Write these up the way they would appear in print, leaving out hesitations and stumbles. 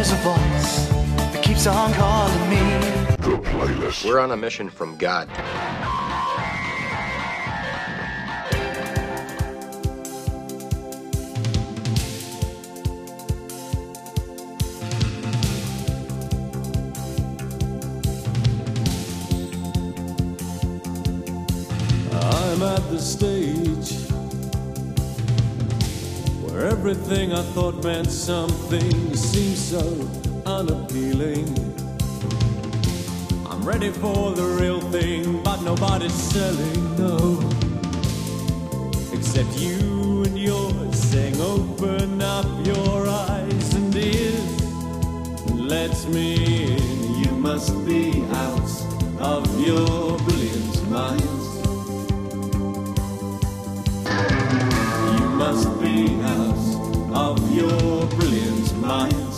there's a voice that keeps on calling me. The Playlist. We're on a mission from God. I'm at the stage where everything I thought meant something seems so unappealing. I'm ready for the real thing, but nobody's selling, no. Except you and yours saying open up your eyes and ears and let me in. You must be out of your brilliant minds. You must be out of your brilliant minds.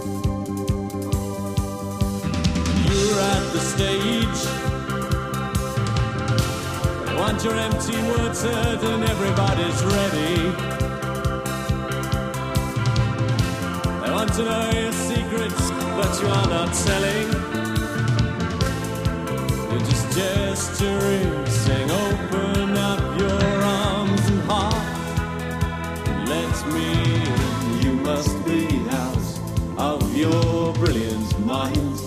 You're at the stage, they want your empty words heard and everybody's ready. They want to know your secrets, but you are not telling. You're just gesturing, saying open up your arms and heart. Let me in. You must be out of your brilliant minds.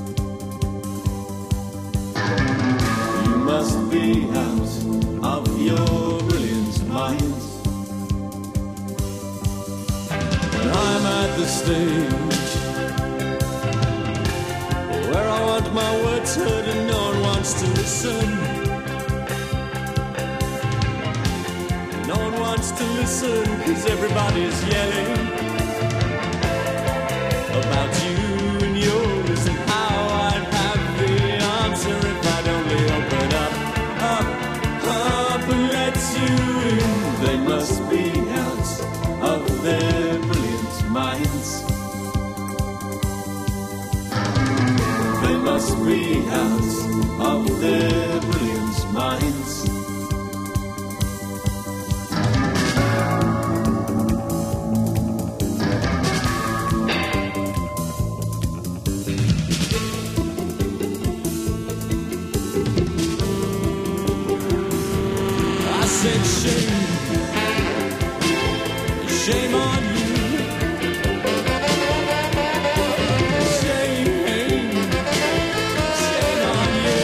You must be out of your brilliant minds. But I'm at the stage where I want my words heard and no one wants to listen. No one wants to listen, cause everybody's yelling about you and yours and how I'd have the answer if I'd only open up and let you in. They must be out of their brilliant minds. They must be out of their brilliant minds. Shame on you. Shame on you.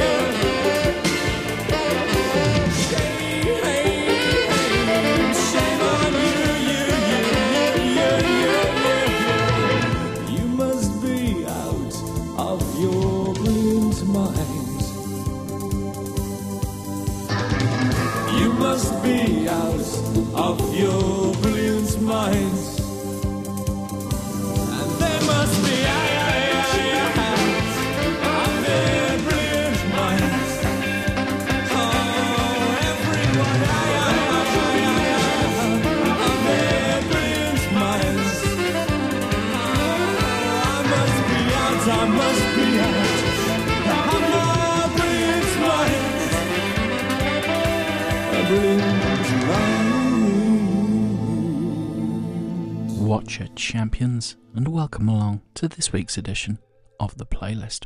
Shame on you. You must be out of your brilliant mind. You must be out of your brilliant minds. And they must be out of their brilliant minds. Oh, everyone of their brilliant minds. I must be out of your brilliant minds. Brilliant minds. Watcher champions, and welcome along to this week's edition of The Playlist.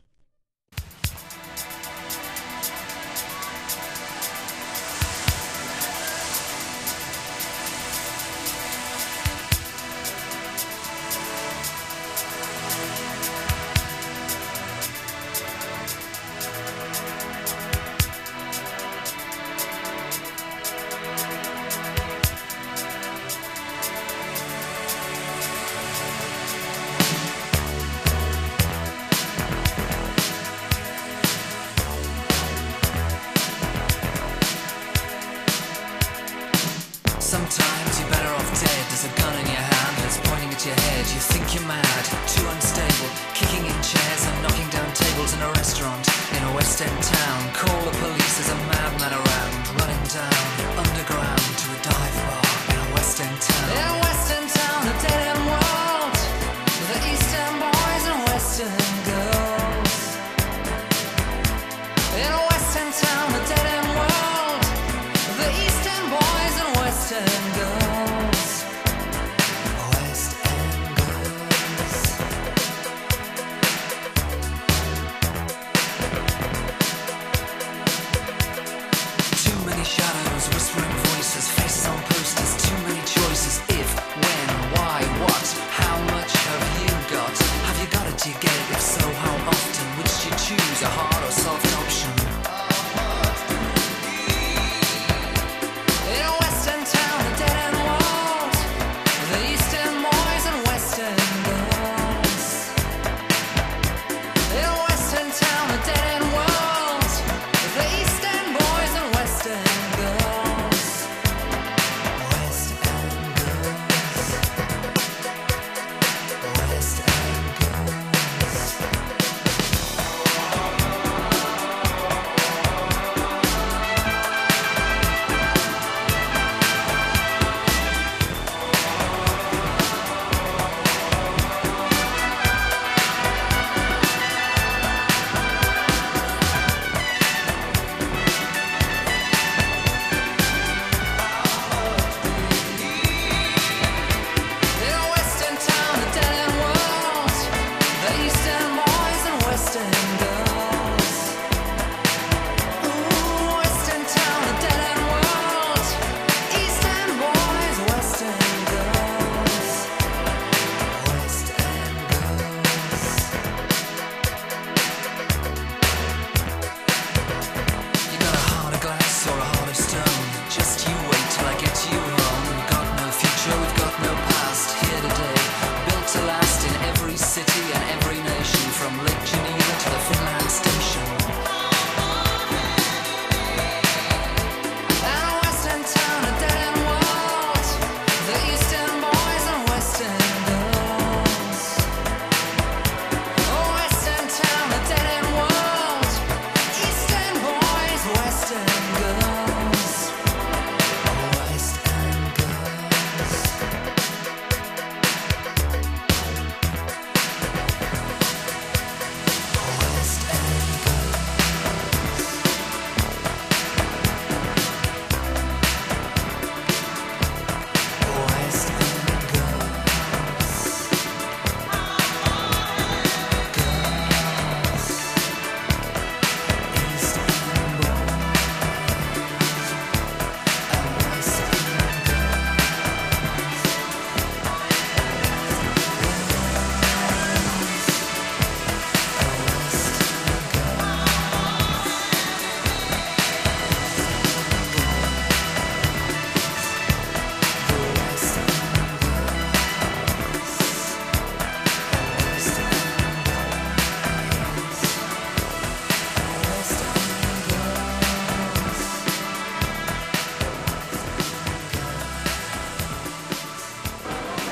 Sometimes you're better off dead. There's a gun in your hand and it's pointing at your head. You think you're mad, too unstable, kicking in chairs and knocking down tables in a restaurant in a West End town. Call the police, there's a madman around, running down underground to a dive bar in a West End town. In a West End town, a dead end world, with the East End boys and West End girls. In a West End town, a dead end world, with the East End boys and West End girls.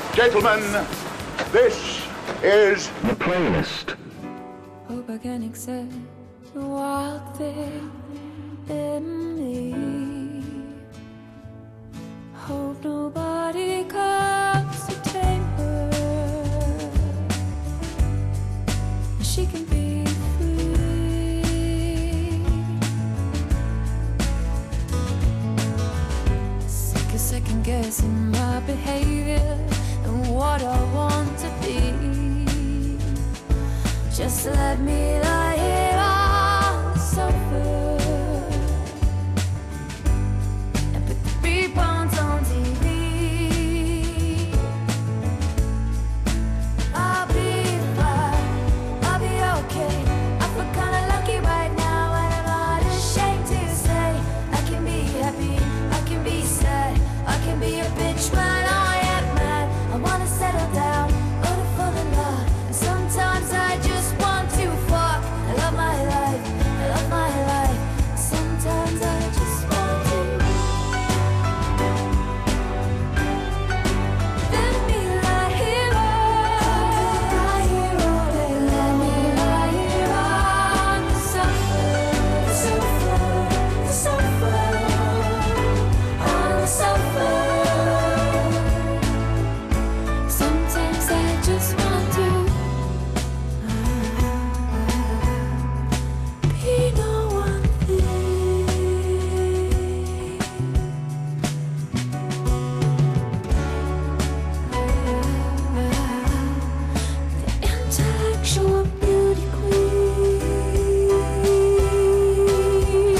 Gentlemen, this is The Playlist. Hope I can accept the wild thing in me. Hope nobody comes to tame her. She can be free. Sick of second guessing my behavior and what I want to be. Just let me lie here on the sofa and put the rebounds on TV. I'll be fine, I'll be okay. I feel kinda lucky right now, and I'm not ashamed to say I can be happy, I can be sad, I can be a bitch when I am mad. I wanna settle down, wanna fall in love, and sometimes I just want to fuck. I love my life, I love my life. Sometimes I just want to. Let me lie here all day. Let me lie here on the sofa, the sofa, the sofa, on the sofa. Sometimes I just want to be no one thing. The intellectual beauty queen.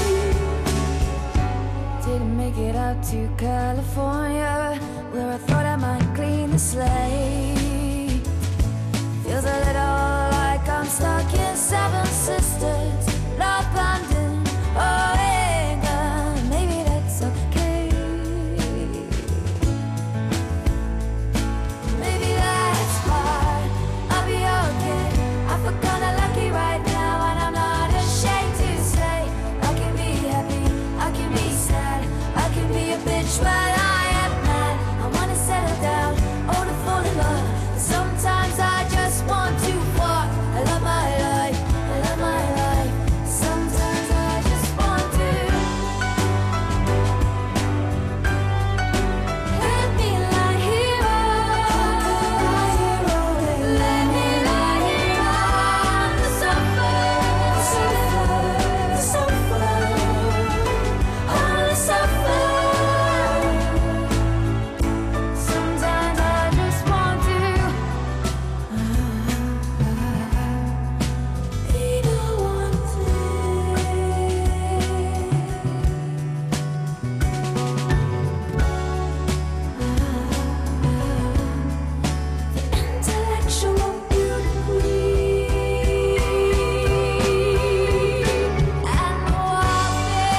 Didn't make it out to California, where I thought I might clean the slate. Feels a little like I'm stuck in Seven Sisters, North London, or England. Maybe that's okay. Maybe that's hard. I'll be okay. I feel kinda lucky right now, and I'm not ashamed to say I can be happy, I can be sad, I can be a bitch when I am mad. I wanna settle down, oh, to fall in love. Sometimes I just want to fuck. I love my life, I love my life. Sometimes I just want to. Let me lie here all day. Let me lie here on the sofa, the sofa, the sofa, on the sofa. Sometimes I just want to be no one thing. The intellectual beauty queen and the wild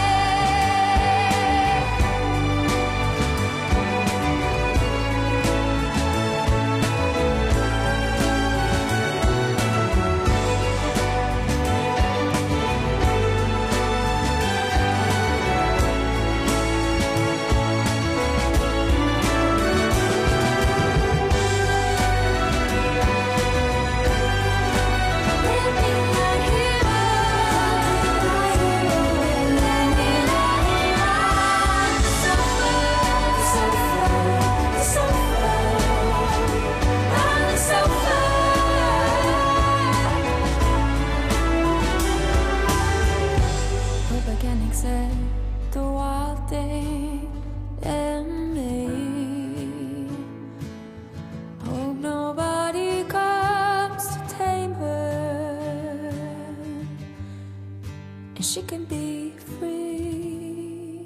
Let me lie here let me lie here on the sofa, the sofa, the sofa, on the sofa. Hope I can accept the wild thing in me. Hope nobody comes to tame her, and she can be free.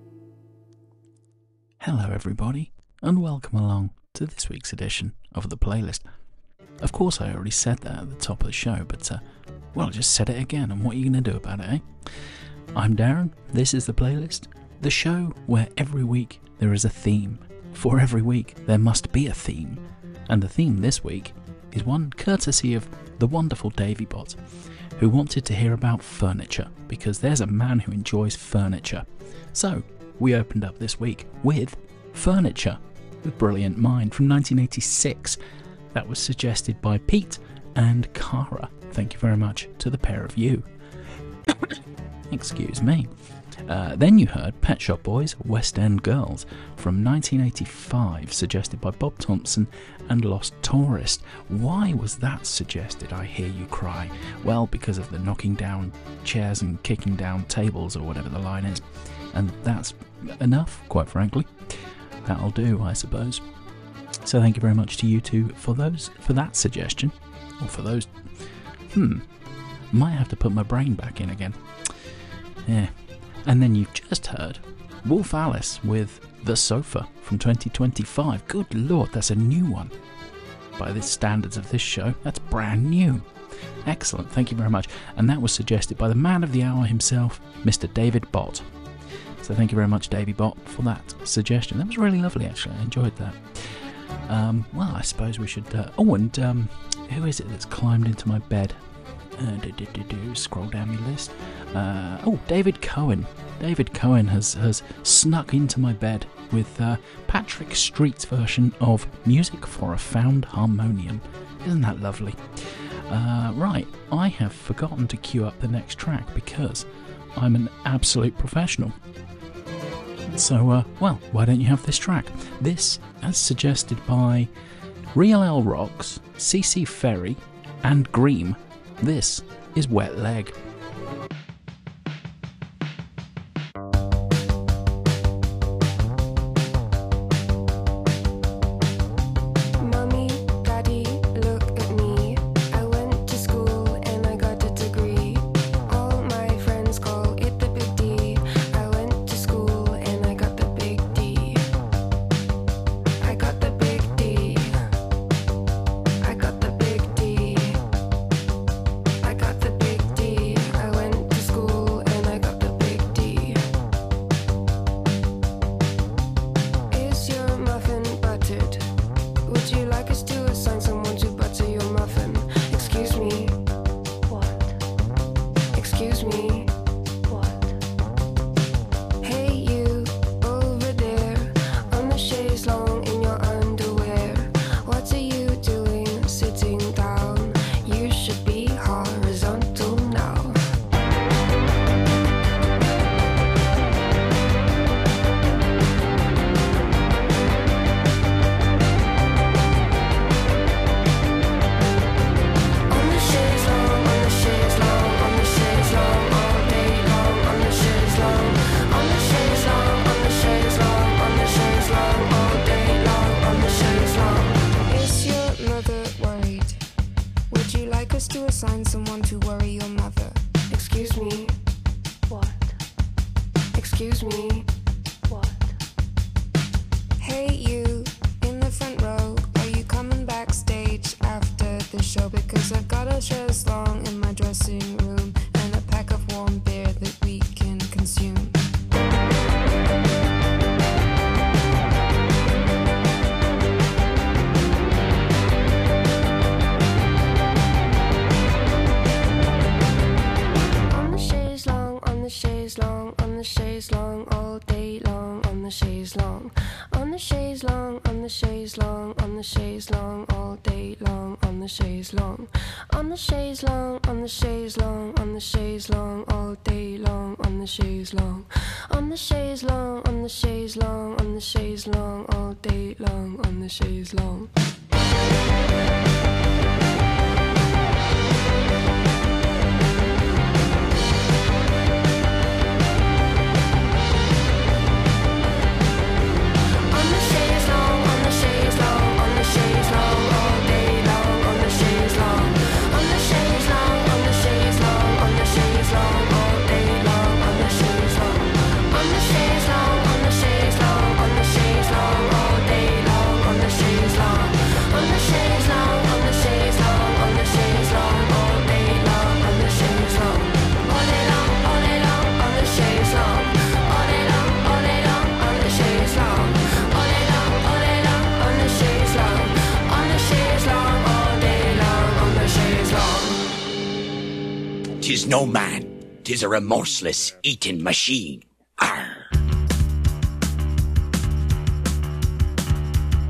Hello, everybody, and welcome along to this week's edition of The Playlist. Of course, I already said that at the top of the show, but, well, I just said it again, and what are you going to do about it, eh? I'm Darren, this is The Playlist, the show where every week there is a theme. For every week there must be a theme, and the theme this week is one courtesy of the wonderful Davey Bot, who wanted to hear about furniture, because there's a man who enjoys furniture. So, we opened up this week with furniture. with Brilliant Mind from 1986. That was suggested by Pete and Cara. Thank you very much to the pair of you. Excuse me. Then you heard Pet Shop Boys, West End Girls from 1985, suggested by Bob Thompson and Lost Tourist. Why was that suggested, I hear you cry? Well, because of the knocking down chairs and kicking down tables, or whatever the line is. And that's enough, quite frankly. That'll do, I suppose. So thank you very much to you two for that suggestion. Or for those... Might have to put my brain back in again. Yeah. And then you've just heard Wolf Alice with The Sofa from 2025. Good lord, that's a new one. By the standards of this show, that's brand new. Excellent, thank you very much. And that was suggested by the man of the hour himself, Mr. David Bott. So thank you very much, Davey Bott, for that suggestion. That was really lovely, actually. I enjoyed that. Well, I suppose we should... who is it that's climbed into my bed? Scroll down my list. David Cohen. David Cohen has snuck into my bed with Patrick Street's version of Music for a Found Harmonium. Isn't that lovely? Right, I have forgotten to queue up the next track because I'm an absolute professional. So, why don't you have this track? This, as suggested by Real L Rocks, CC Ferry, and Greem. This is Wet Leg. Tis no man, tis a remorseless eating machine. Arr.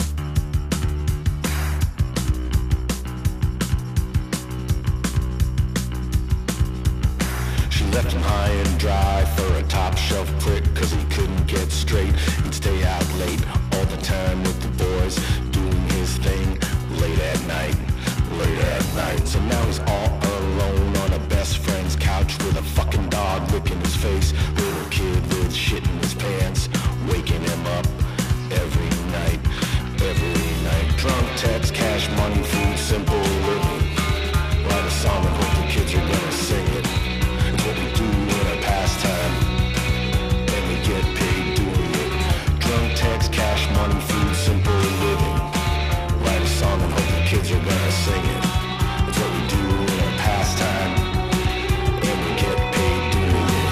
left him high and dry for a top shelf prick, cause he couldn't get straight. He'd stay out late all the time with the boys, doing his thing late at night. So now he's all alone on a best friend's couch with a fucking dog licking his face, little kid with shit in his pants, waking him up every night. Drunk, text, cash, money, food, simple living. Write a song and hope the kids are gonna sing it. It's what we do in our pastime, and we get paid doing it. Drunk, text, cash, money, food, simple living. Write a song and hope the kids are gonna sing it. It's what we do in our pastime, and we get paid doing it.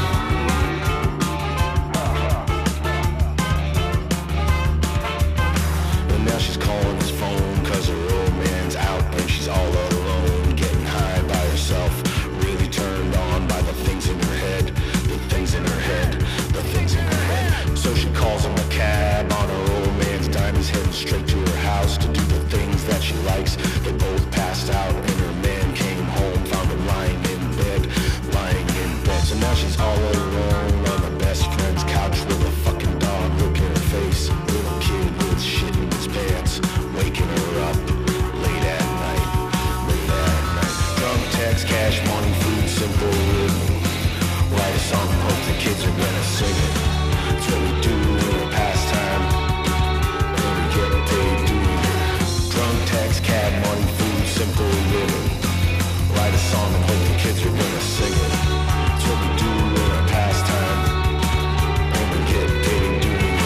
And now she's calling his phone cause her old man's out and she's all alone, getting high by herself, really turned on by the things in her head, the things in her head, the things in her head. So she calls him a cab on her old man's dime. He's heading straight to her house to do the things that she likes. They both passed out and her man came home, found her lying in bed. So now she's all alone on the best friend's couch with a fucking dog looking her face, little kid with shit in his pants, waking her up late at night. Drunk, text, cash, money, food, simple living. Write a song and hope the kids are gonna sing it. It's what we do in our pastime, and we get paid doing it. Drunk, text, cab, money, food, simple living. Write a song and hope the kids are gonna sing it. It's what we do in our pastime, and we get paid doing it.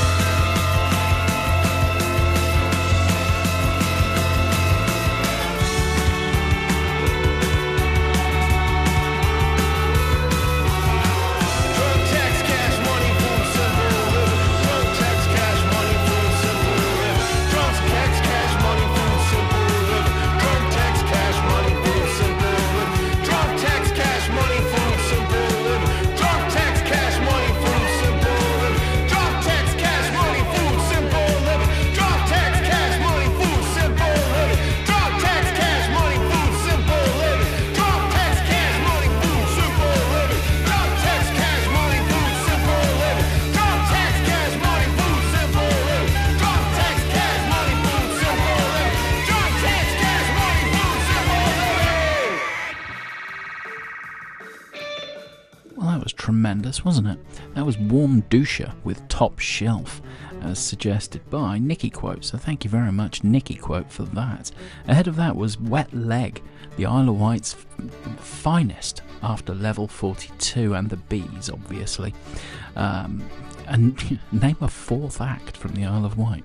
Drunk, text, cash, money, food, simple living. Drunk, text, cash, money, food, simple living. Drunk, text, cash, money, food, simple living. Drunk, text, cash, money, food, simple living. Drunk, text, cash, money, food, simple living. Drunk, text, cash, money, food, simple living. Drunk, text, cash, money, food, simple living. Drunk, text, cash, money, food, simple living. Drunk, text, cash, money, food, simple living. Drunk, text, cash, money, food, simple living. Drunk, text, cash, money, food, simple living. Drunk, text, cash, money, food, simple living. Drunk, text, cash, money, food, simple living. Drunk, text, cash, money, food, simple living. Well, that was tremendous, wasn't it? That was Warm Doucher with Top Shelf, as suggested by Nicky Quote. So thank you very much, Nicky Quote, for that. Ahead of that was Wet Leg, the Isle of Wight's finest after Level 42 and the Bees, obviously. And name a fourth act from the Isle of Wight.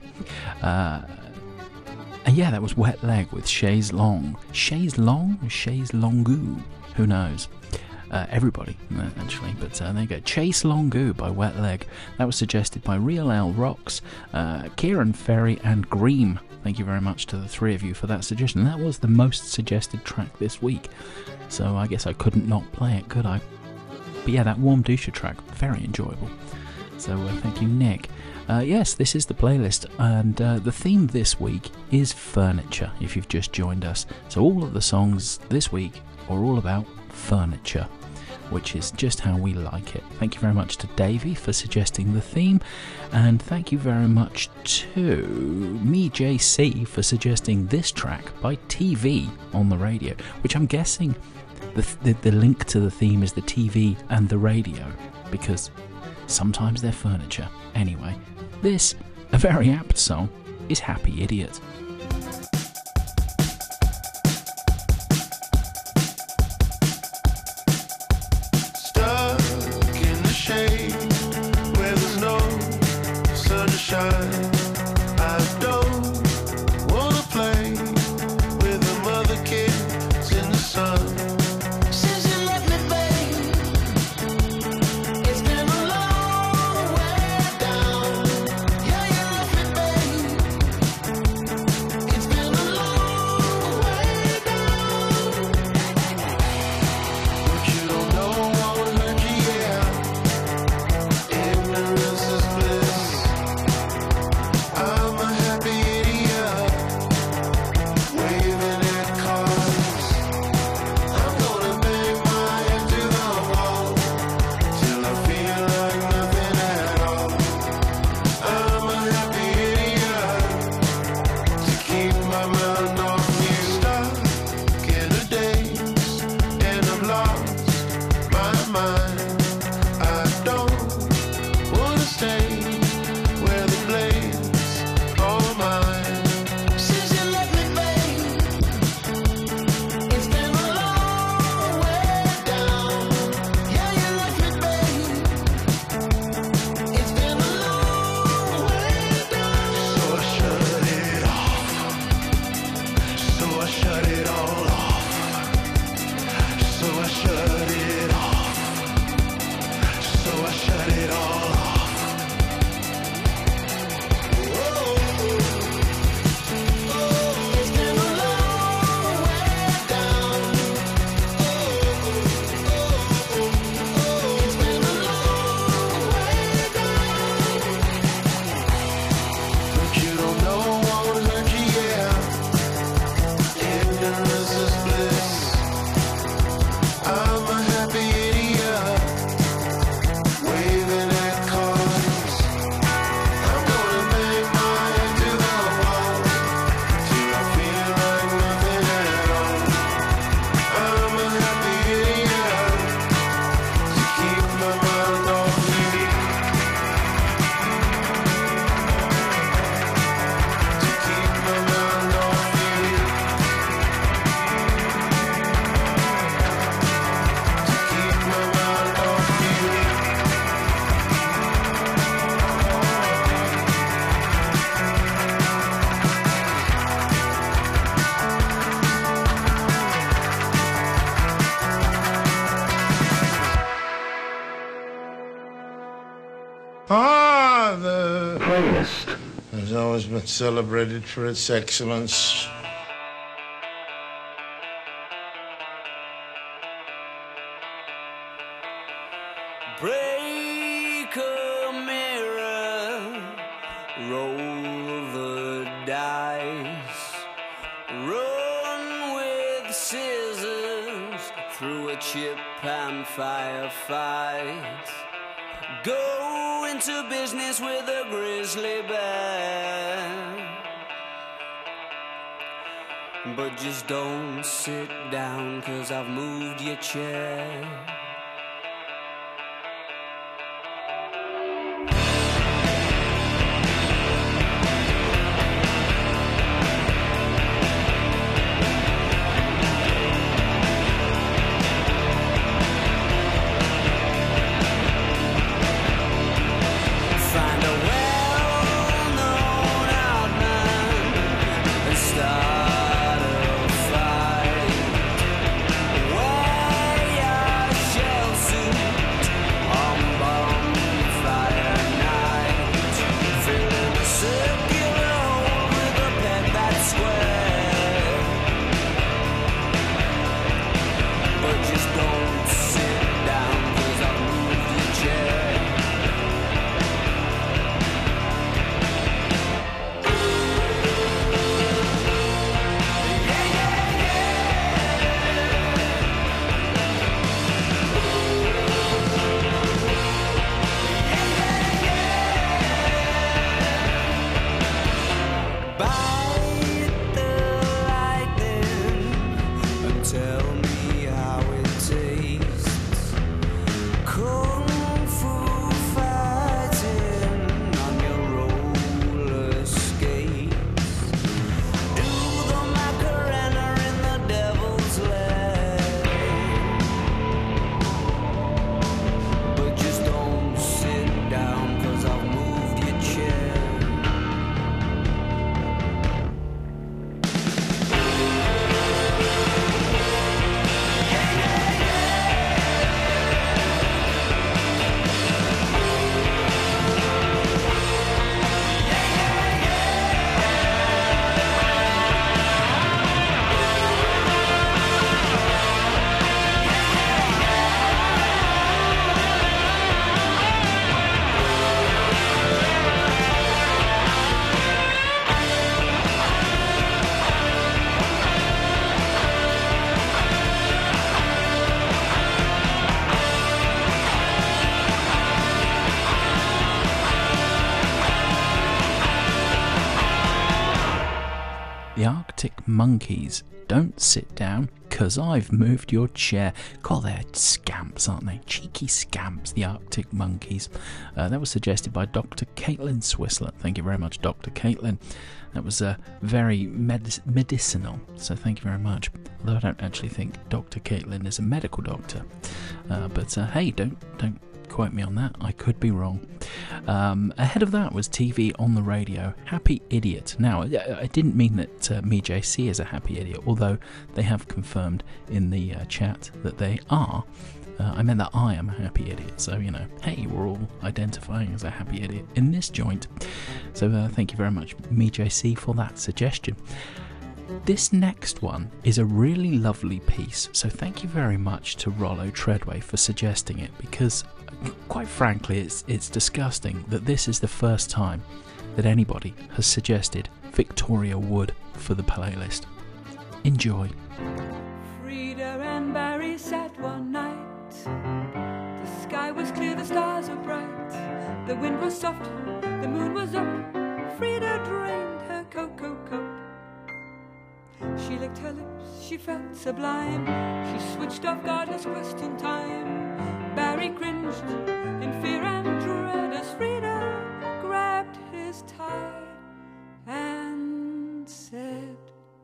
And yeah, that was Wet Leg with Chaise Long. Chaise Long? Chaise Longue? Who knows? Everybody, actually, but there you go. Chase Longu by Wet Leg. That was suggested by Real L Rocks, Kieran Ferry, and Greem. Thank you very much to the three of you for that suggestion. That was the most suggested track this week, so I guess I couldn't not play it, could I? But yeah, that Warm Doucher track, very enjoyable. So thank you, Nick. Yes, this is the playlist, and the theme this week is furniture, if you've just joined us. So all of the songs this week are all about furniture, which is just how we like it. Thank you very much to Davey for suggesting the theme, and thank you very much to me, JC, for suggesting this track by TV on the radio, which I'm guessing the link to the theme is the TV and the radio, because sometimes they're furniture. Anyway, this, a very apt song, is Happy Idiot. I don't wanna play with the other kids in the sun. Since you left me, babe, it's been a long way down. Yeah, you left me, babe. not celebrated for its excellence. Break a mirror, roll the dice, run with scissors through a chip and firefight, go into business with a grizzly bear, but just don't sit down 'cause I've moved your chair. The Arctic Monkeys, Don't Sit Down, 'Cause I've Moved Your Chair. God, they're scamps, aren't they? Cheeky scamps, the Arctic Monkeys. That was suggested by Dr. Caitlin Swissler. Thank you very much, Dr. Caitlin. That was very medicinal, so thank you very much. Although I don't actually think Dr. Caitlin is a medical doctor. But hey, don't quote me on that, I could be wrong. Ahead of that was TV on the Radio, Happy Idiot. Now, I didn't mean that Me JC is a happy idiot, although they have confirmed in the chat that they are. I meant that I am a happy idiot, so, you know, hey, we're all identifying as a happy idiot in this joint. So thank you very much, Me JC, for that suggestion. This next one is a really lovely piece, so thank you very much to Rollo Treadway for suggesting it, because quite frankly it's disgusting that this is the first time that anybody has suggested Victoria Wood for the playlist. Enjoy. Frida and Barry sat one night. The sky was clear, the stars were bright. The wind was soft, the moon was up. Frida drained her cocoa cup. She licked her lips, she felt sublime. She switched off godless question time. Barry cringed in fear and dread as Frida grabbed his tie and said,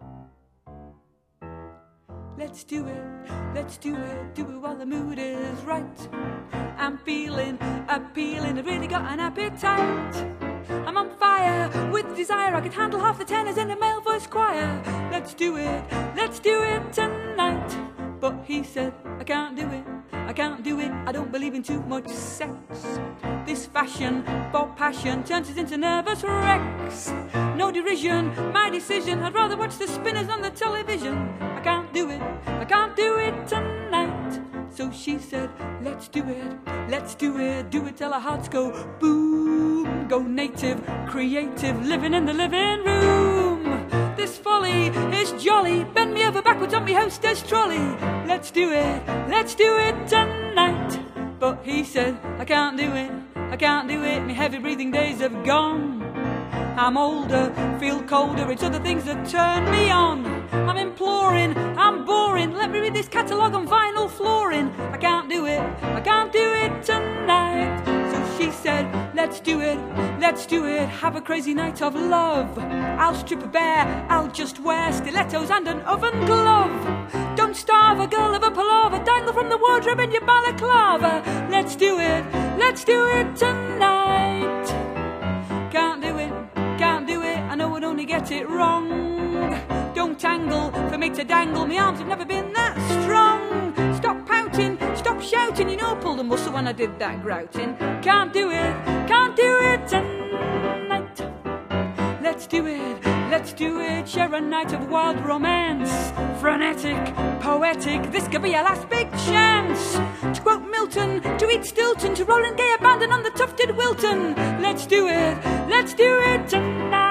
let's do it, do it while the mood is right. I'm feeling appealing, I've really got an appetite. I'm on fire with desire, I could handle half the tenors in a male voice choir. Let's do it tonight. But he said, I can't do it, I don't believe in too much sex. This fashion for passion turns us into nervous wrecks. No derision, my decision. I'd rather watch the spinners on the television. I can't do it tonight. So she said, let's do it till our hearts go boom. Go native, creative, living in the living room. This folly is jolly, bend me over backwards on me hostess trolley. Let's do it tonight. But he said, I can't do it, me heavy breathing days have gone. I'm older, feel colder, it's other things that turn me on. I'm imploring, I'm boring, let me read this catalogue on vinyl flooring. I can't do it tonight. So she said, let's do it, have a crazy night of love. I'll strip bare, I'll just wear stilettos and an oven glove. Don't starve a girl of a palaver, dangle from the wardrobe in your balaclava. Let's do it tonight. Can't do it, I know I'd only get it wrong. Don't tangle for me to dangle, my arms have never been that strong. Stop pouting, stop shouting, you know I pulled a muscle when I did that grouting. Can't do it tonight. Let's do it, share a night of wild romance. Frenetic, poetic, this could be our last big chance. To quote Milton, to eat Stilton, to roll in gay abandon on the tufted Wilton. Let's do it tonight.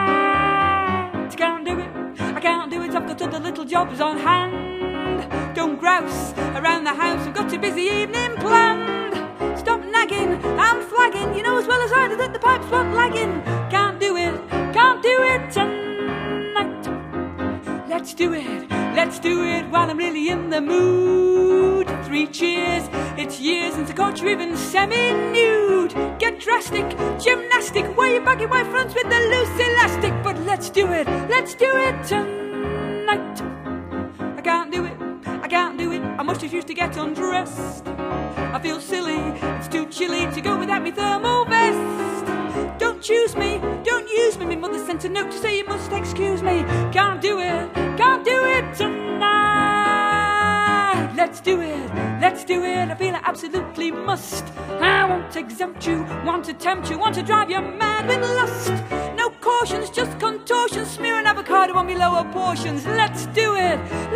I can't do it, I've got other little jobs on hand. Don't grouse around the house, I've got a busy evening planned. Stop nagging, I'm flagging, you know as well as I do that the pipes won't lagging. Can't do it tonight. Let's do it while I'm really in the mood. 3 cheers, it's years since I caught you even semi-nude. Get drastic, gymnastic, wear your baggy white fronts with the loose elastic. But let's do it tonight. I can't do it, I'm much too used to get undressed. I feel silly, it's too chilly to go without me thermal vest. Don't choose me, don't use me, my mother sent a note to say you must excuse me. Can't do it tonight. Let's do it, I feel I absolutely must. I won't exempt you, want to tempt you, want to drive you mad with lust. No cautions, just contortions, smearing avocado on me lower portions. Let's do it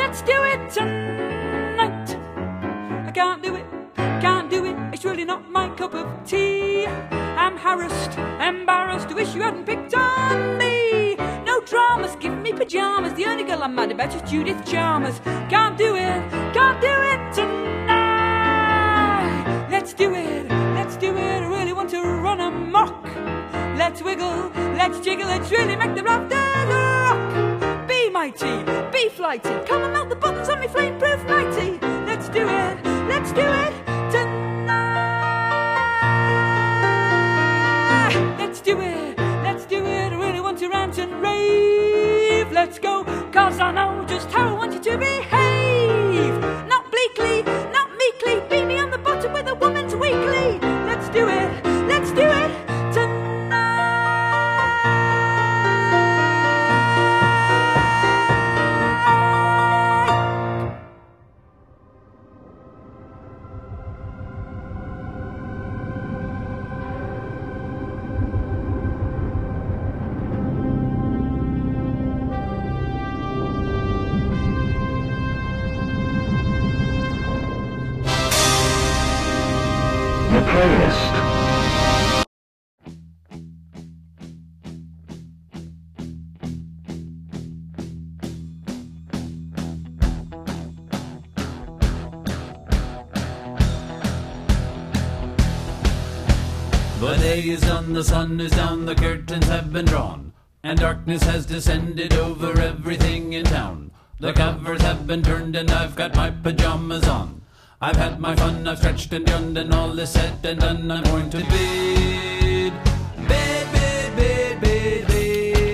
tonight. I can't do it, it's really not my cup of tea. I'm harassed, embarrassed, wish you hadn't picked on me. No dramas, give me pyjamas, the only girl I'm mad about is Judith Chalmers. Can't do it tonight. Let's do it, I really want to run amok. Let's wiggle, let's jiggle, let's really make the rafters rock. Be mighty, be flighty, come and melt the buttons on me flame-proof nighty. Let's do it tonight. Let's do it, I really want to rant and rave. Let's go, cause I know just how I want you to behave. Not bleakly, not meekly, beat me on the bottom with a woman's weekly. Let's do it tonight. The day is done, the sun is down, the curtains have been drawn, and darkness has descended over everything in town. The covers have been turned and I've got my pajamas on. I've had my fun, I've stretched and yawned, and all is said and done, I'm going to bed. Bed, bed, bed, bed, bed.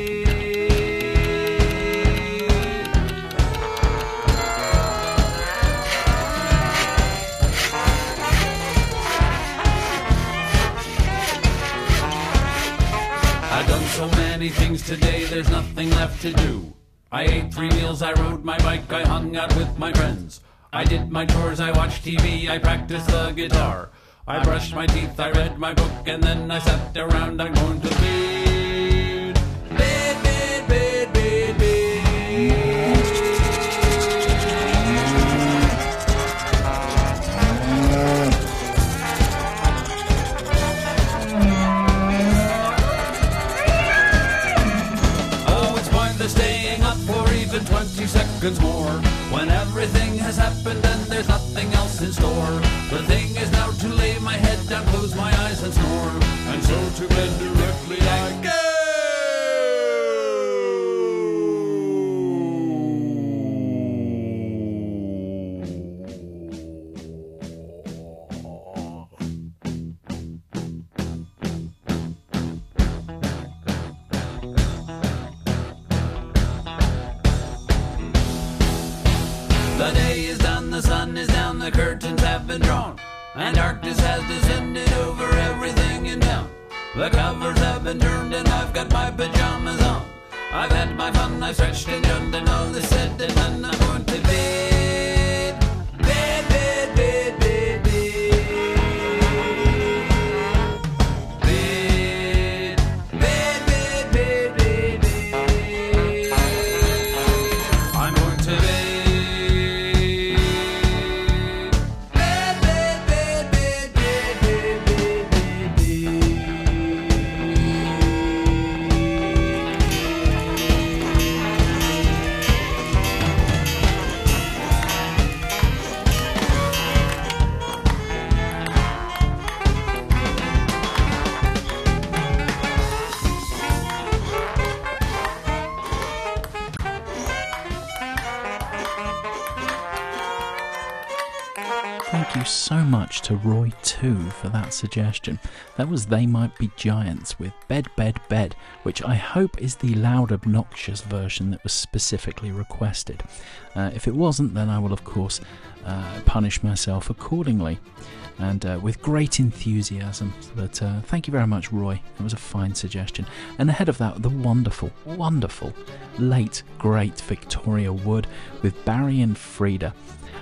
I've done so many things today, there's nothing left to do. I ate 3 meals, I rode my bike, I hung out with my friends. I did my chores, I watched TV, I practiced the guitar. I brushed my teeth, I read my book, and then I sat around. I'm going to bed. Bed, bed, bed, bed, bed. Oh, it's pointless staying up for even 20 seconds more when everything has happened and there's nothing else in store. The thing is now to lay my head down, close my eyes and snore, and so to bed directly I go. The day is done, the sun is down, the curtains have been drawn, and darkness has descended over everything in town. The covers have been turned and I've got my pajamas on. I've had my fun, I've stretched and yawned, and all is said and done. I'm going to bed. Bed, bed, bed, bed, bed. Bed, bed, bed, bed, bed, bed. I'm going to bed. Thank you so much to Roy 2 for that suggestion. That was They Might Be Giants with Bed, Bed, Bed, which I hope is the loud, obnoxious version that was specifically requested. If it wasn't, then I will of course punish myself accordingly, and with great enthusiasm. But thank you very much, Roy. It was a fine suggestion. And ahead of that, the wonderful, wonderful, late, great Victoria Wood with Barry and Frida.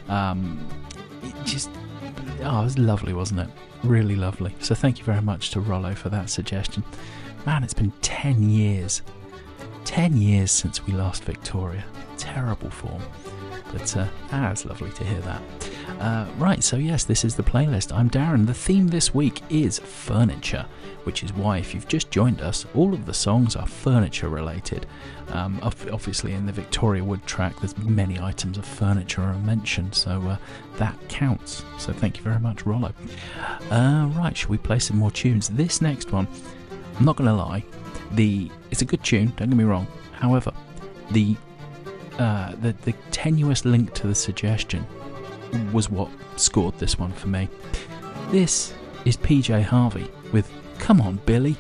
It was lovely, wasn't it? Really lovely. So thank you very much to Rollo for that suggestion. Man, it's been 10 years. 10 years since we lost Victoria. Terrible form. But it's lovely to hear that. Right, so yes, this is the playlist. I'm Darren. The theme this week is furniture, which is why if you've just joined us, all of the songs are furniture related. Obviously in the Victoria Wood track there's many items of furniture are mentioned, so that counts. So thank you very much, Rollo. Right, shall we play some more tunes? This next one, I'm not going to lie, it's a good tune, don't get me wrong. However, the tenuous link to the suggestion was what scored this one for me. This is PJ Harvey with Come On Billy.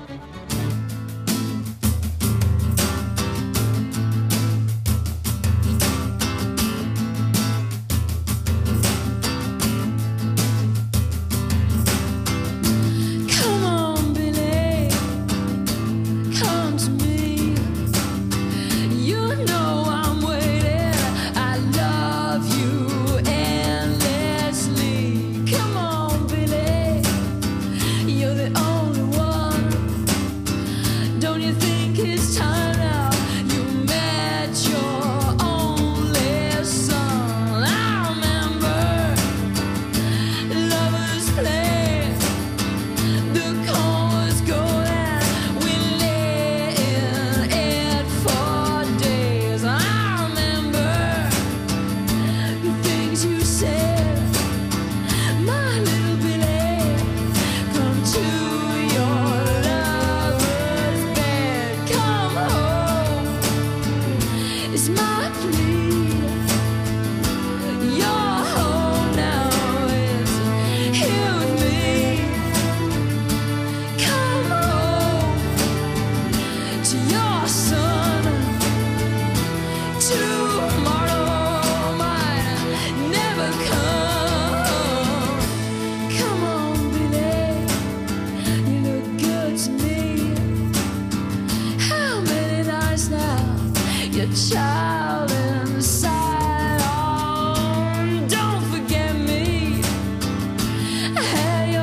Come on, Billy, come to me. You know I'm waiting. I love you endlessly. Come on, Billy, you're the only one. Don't you think it's time now? You met your only son. I remember lovers play. The chorus going, we lay in it for days. I remember the things you said, my little Billy. Come to your lover's bed. Come home is my plea. Your home now is here with me. Come home to your son. Tomorrow might never come. Come on, Billy, you look good to me. How many nights now? Your child inside. Oh, don't forget me. I had your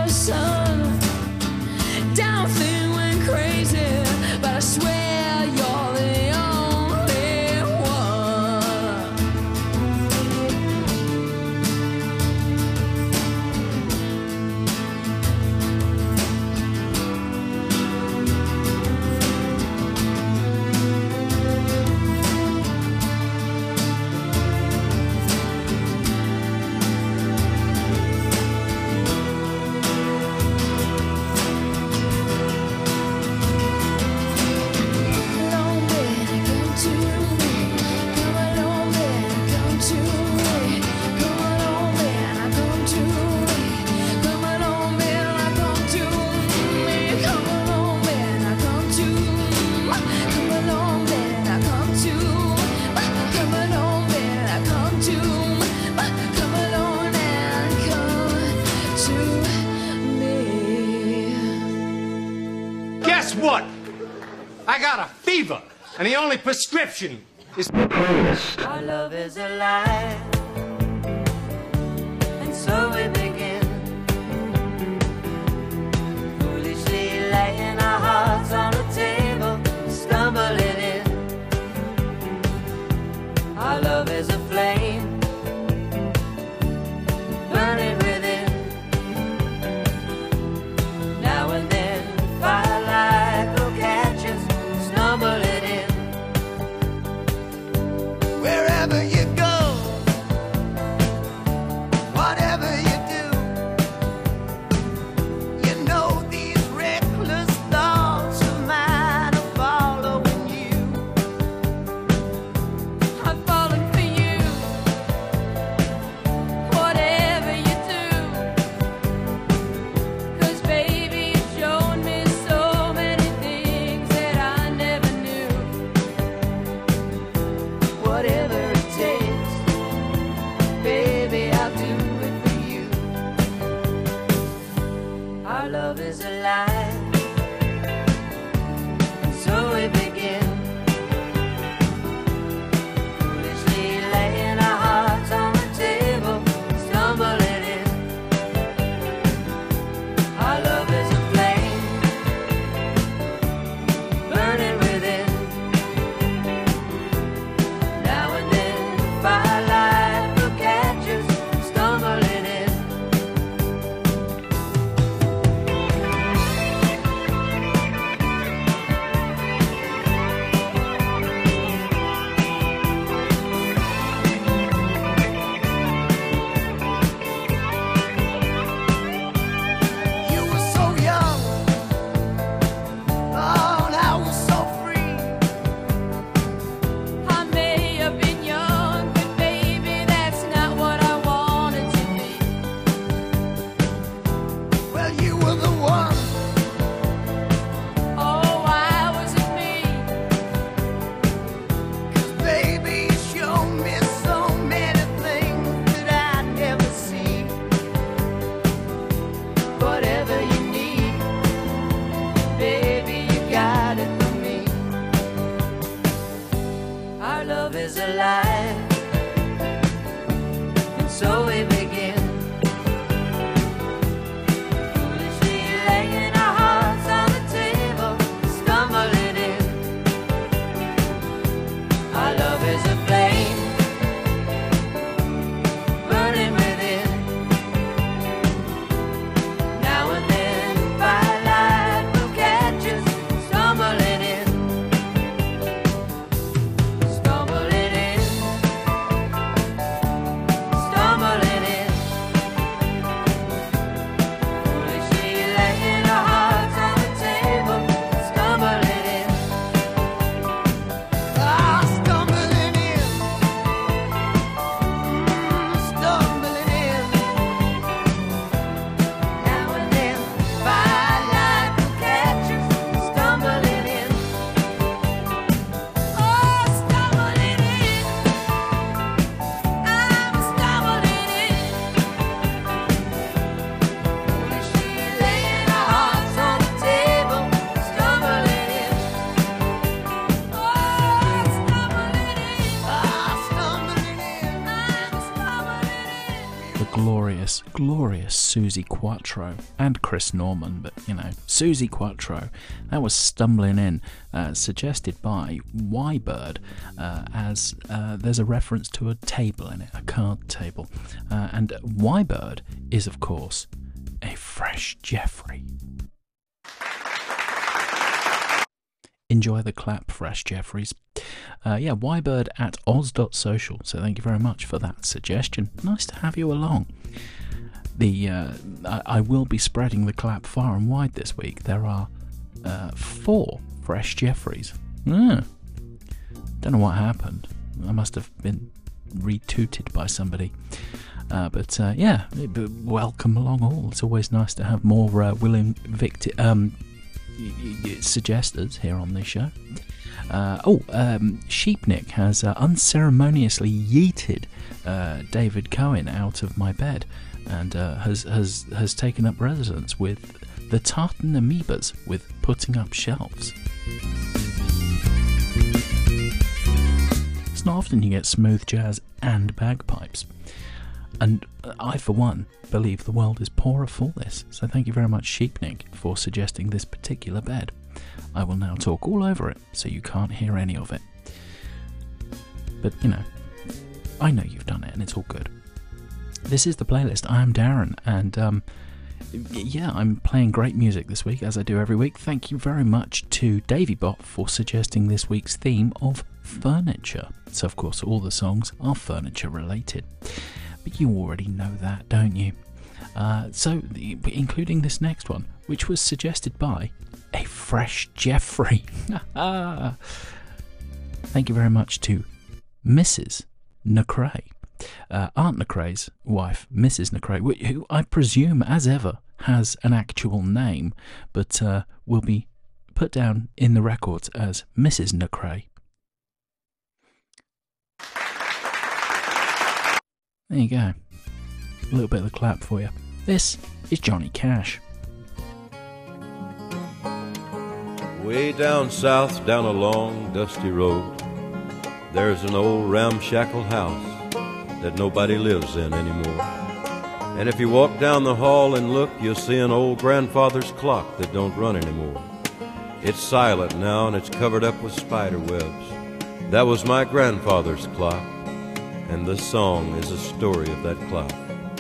fever, and the only prescription is... Our love is a lie, and so we begin, foolishly laying our hearts on the table, stumbling in. Our love is a flame, burning within. Now and then, firelight will catch us, stumbling in. Wherever you go, whatever you do, you know these reckless thoughts of mine are following you. I'm falling for you, whatever you do. 'Cause baby, you've shown me so many things that I never knew. Whatever it takes, baby, I'll do it for you. Our love is a lie, and so we begin, foolishly laying our hearts on the table, stumbling in. Our love is a flame, burning within. Now and then, firelight will catch us, stumbling in. You were so young, oh, and I was so free. I may have been young, but baby, that's not what I wanted to be. Well, you were the one. Oh, why was it me? 'Cause baby, you showed me so many things that I never see. Whatever you need, baby, you got it for me. Our love is a lie, and so we begin, foolishly laying our hearts on the table, stumbling in. Our love is a flame, burning within. Now and then, firelight will catch us, stumbling in. Stumbling in. Stumbling in. Foolishly laying our hearts on the table, stumbling in. Ah, stumbling in. Stumbling in. Now and then, firelight will catch us, stumbling in. Oh, stumbling in. I'm stumbling in. Foolishly laying our hearts on the table, stumbling in. Oh, stumbling in. Ah, stumbling in. I'm stumbling in. The glorious, glorious Suzi Quatro and Chris Norman, but you know, Suzi Quatro, that was Stumbling In, suggested by Y-Bird, as there's a reference to a table in it, a card table, and Y-Bird is, of course, a Fresh Jeffrey. Enjoy the clap, Fresh Jeffries. Yeah, Y-Bird at oz.social, so thank you very much for that suggestion. Nice to have you along. I will be spreading the clap far and wide this week. There are 4 Fresh Jeffries. Don't know what happened. I must have been retooted by somebody. But yeah, welcome along all. It's always nice to have more willing suggestors here on this show. Sheepnick has unceremoniously yeeted David Cohen out of my bed and has taken up residence with the Tartan Amoebas with Putting Up Shelves. often you get smooth jazz and bagpipes. And I, for one, believe the world is poorer for this. So thank you very much, Sheepnik, for suggesting this particular bed. I will now talk all over it, so you can't hear any of it. But, you know, I know you've done it, and it's all good. This is The Playlist. I am Darren, and yeah, I'm playing great music this week, as I do every week. Thank you very much to DavyBot for suggesting this week's theme of furniture. So, of course, all the songs are furniture related. But you already know that, don't you? Including this next one, which was suggested by a fresh Jeffrey. Thank you very much to Mrs. Nacray. Aunt Nacray's wife, Mrs. Nacray, who I presume, as ever, has an actual name, but will be put down in the records as Mrs. Nacray. There you go. A little bit of the clap for you. This is Johnny Cash. Way down south, down a long, dusty road, there's an old ramshackle house that nobody lives in anymore. And if you walk down the hall and look, you'll see an old grandfather's clock that don't run anymore. It's silent now and it's covered up with spider webs. That was my grandfather's clock, and this song is a story of that clock.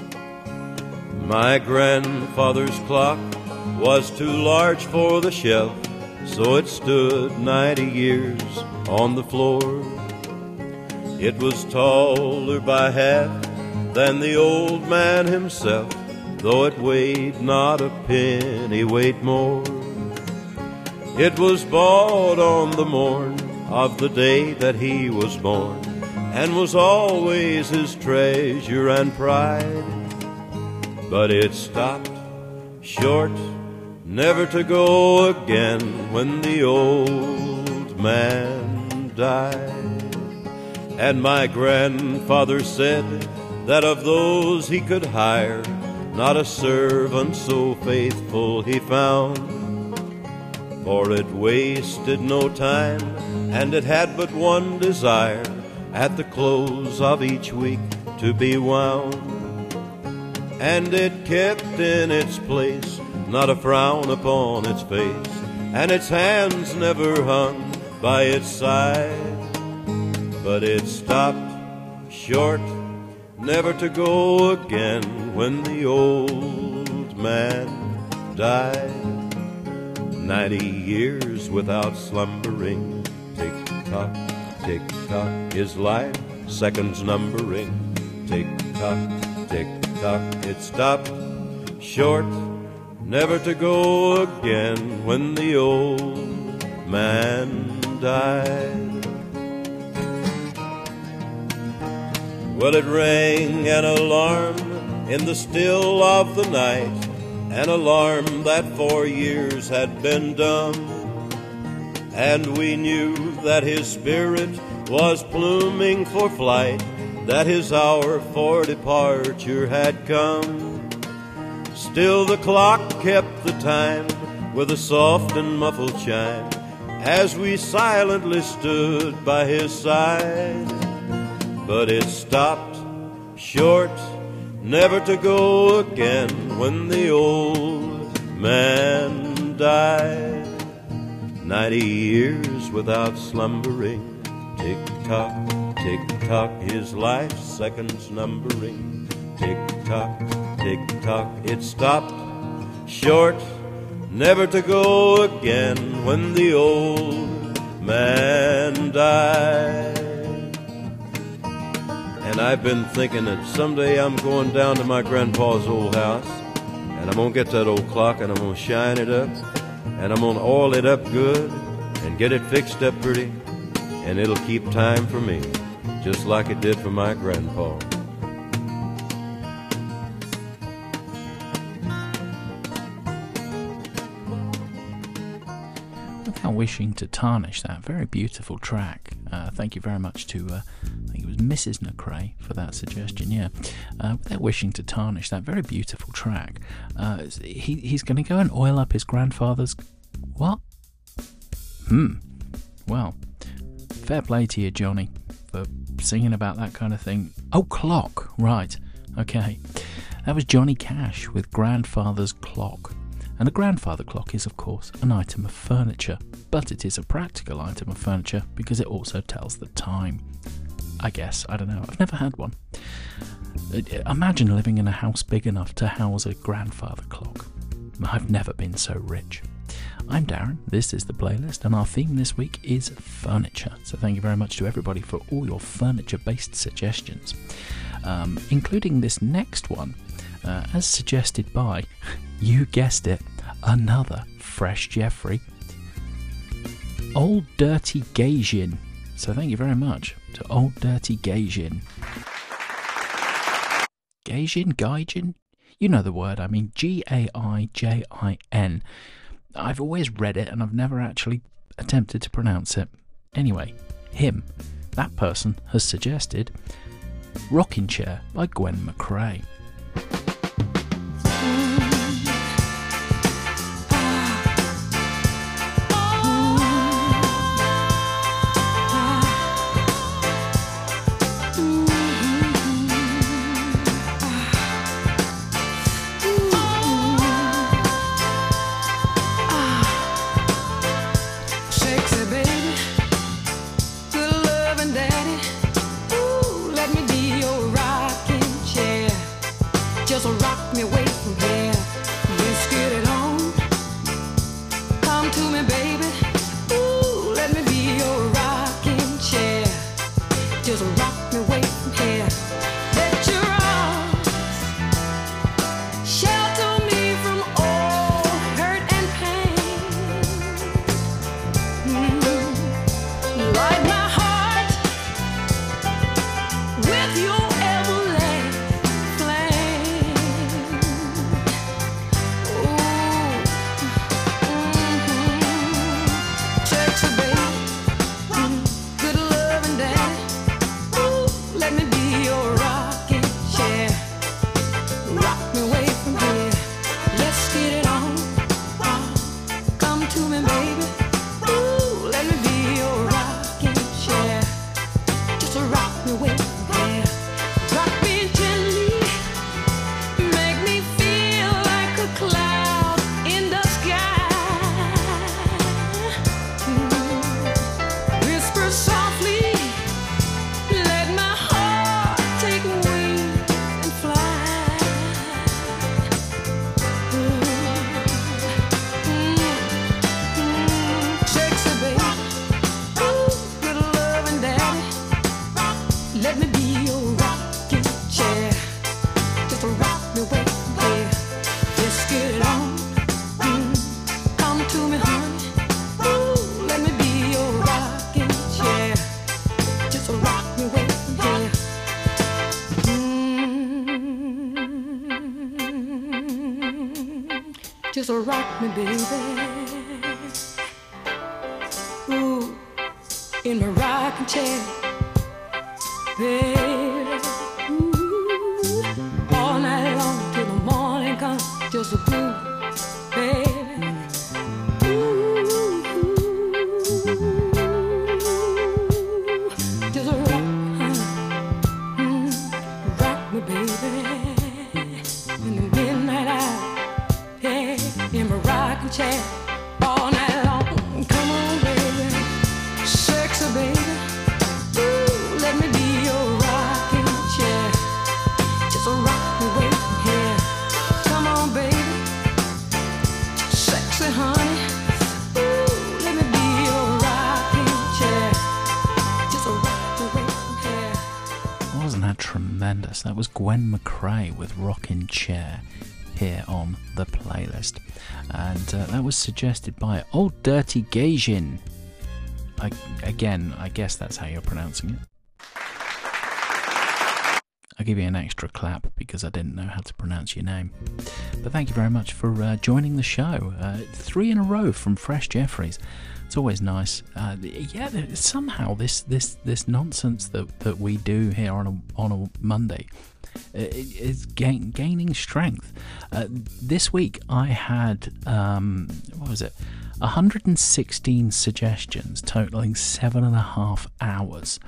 My grandfather's clock was too large for the shelf, so it stood 90 years on the floor. It was taller by half than the old man himself, though it weighed not a penny weight more. It was bought on the morn of the day that he was born, and was always his treasure and pride. But it stopped short, never to go again, when the old man died. And my grandfather said that of those he could hire, not a servant so faithful he found. For it wasted no time, and it had but one desire, at the close of each week to be wound. And it kept in its place, not a frown upon its face, and its hands never hung by its side. But it stopped short, never to go again, when the old man died. 90 years without slumbering, tick-tock, tick-tock, his life, seconds numbering, tick-tock, tick-tock, it stopped short, never to go again, when the old man died. Well, it rang an alarm in the still of the night, an alarm that for years had been dumb, and we knew that his spirit was pluming for flight, that his hour for departure had come. Still the clock kept the time with a soft and muffled chime, as we silently stood by his side. But it stopped short, never to go again, when the old man died. 90 years without slumbering, tick-tock, tick-tock, his life, seconds numbering, tick-tock, tick-tock, it stopped short, never to go again, when the old man died. And I've been thinking that someday I'm going down to my grandpa's old house, and I'm going to get that old clock, and I'm going to shine it up, and I'm going to oil it up good, and get it fixed up pretty, and it'll keep time for me, just like it did for my grandpa. Without wishing to tarnish that very beautiful track, thank you very much to, I think it was Mrs. Nacray for that suggestion, yeah. Without wishing to tarnish that very beautiful track, he's going to go and oil up his grandfather's... What? Well, fair play to you, Johnny. for singing about that kind of thing. Oh, clock, right, okay. That was Johnny Cash with Grandfather's Clock. And a grandfather clock is, of course, an item of furniture, but it is a practical item of furniture because it also tells the time. I guess, I don't know, I've never had one. Imagine living in a house big enough to house a grandfather clock. I've never been so rich. I'm Darren, this is The Playlist, and our theme this week is furniture. So thank you very much to everybody for all your furniture-based suggestions, including this next one, as suggested by, you guessed it, another Fresh Jeffrey, Old Dirty Gaijin. So thank you very much to Old Dirty Gaijin. Gaijin? You know the word, I mean Gaijin. I've always read it and I've never actually attempted to pronounce it. Anyway, that person has suggested Rocking Chair by Gwen McRae. Just rock me, baby. Ooh, in my rocking chair, baby. Ooh, all night long till the morning comes. Just a groove, baby. Ooh, just rock me, baby. In the midnight hour. In my rocking chair, all night long. Come on, baby, sexy baby. Ooh, let me be your rocking chair. Just rock me way from here. Come on, baby, sexy honey. Ooh, let me be your rocking chair. Just rock me way from here. Wasn't that tremendous? That was Gwen McRae with Rocking Chair here on The Playlist, and that was suggested by Old Dirty Gaijin. I guess that's how you're pronouncing it. I'll give you an extra clap because I didn't know how to pronounce your name. But thank you very much for joining the show. 3 in a row from Fresh Jeffries. It's always nice. Somehow this nonsense that we do here on a Monday is gaining strength. This week I had what was it? 116 suggestions totaling 7.5 hours.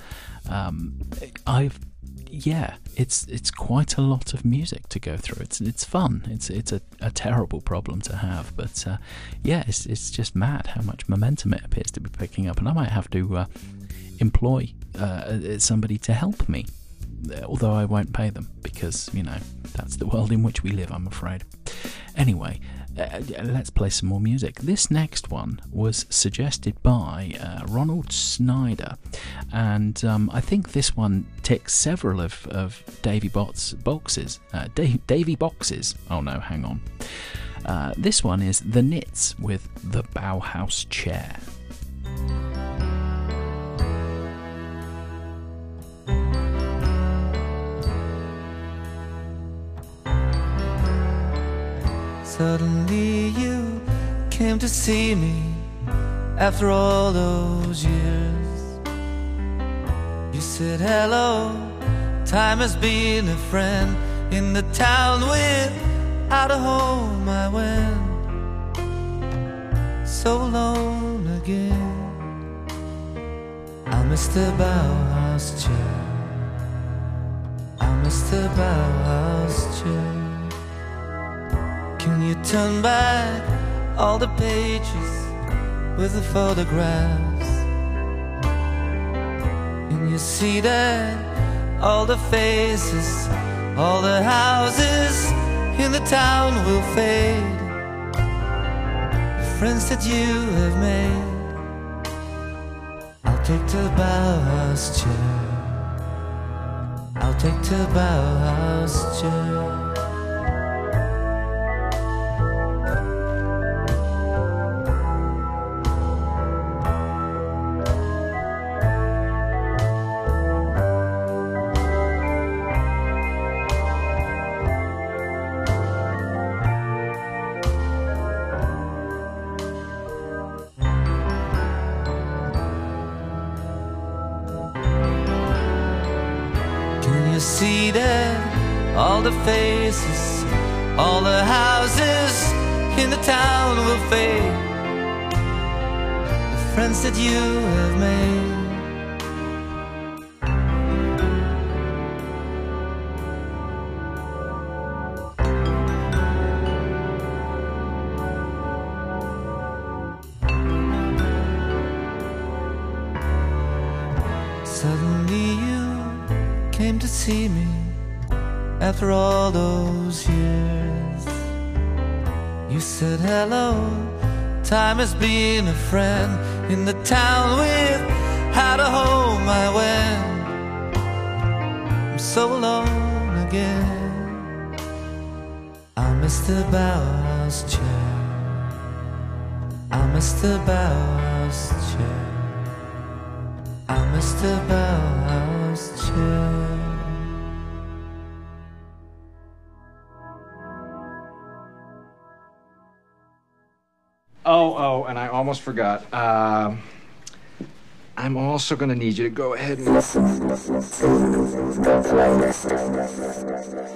It's quite a lot of music to go through. It's fun. It's a terrible problem to have, but it's just mad how much momentum it appears to be picking up, and I might have to employ somebody to help me, although I won't pay them, because that's the world in which we live, I'm afraid. Anyway, let's play some more music. This next one was suggested by Ronald Snyder, and I think this one ticks several of Davy boxes. Davy boxes. Oh no, hang on. This one is The Knits with The Bauhaus Chair. Suddenly you came to see me after all those years. You said hello, time has been a friend. In the town without a home I went, so alone again. I miss the Bauhaus chair, I miss the Bauhaus chair. Can you turn back all the pages with the photographs? Can you see that all the faces, all the houses in the town will fade? The friends that you have made. I'll take the Bauhaus chair, I'll take the Bauhaus chair. See that all the faces, all the houses in the town will fade. The friends that you have made. Suddenly you came to see me after all those years. You said hello, time has been a friend. In the town without a home I went, I'm so alone again. I miss the Bauhaus chair, I miss the Bauhaus chair, I miss the Bauhaus chair. Oh, and I almost forgot. I'm also going to need you to go ahead and listen to the playlist.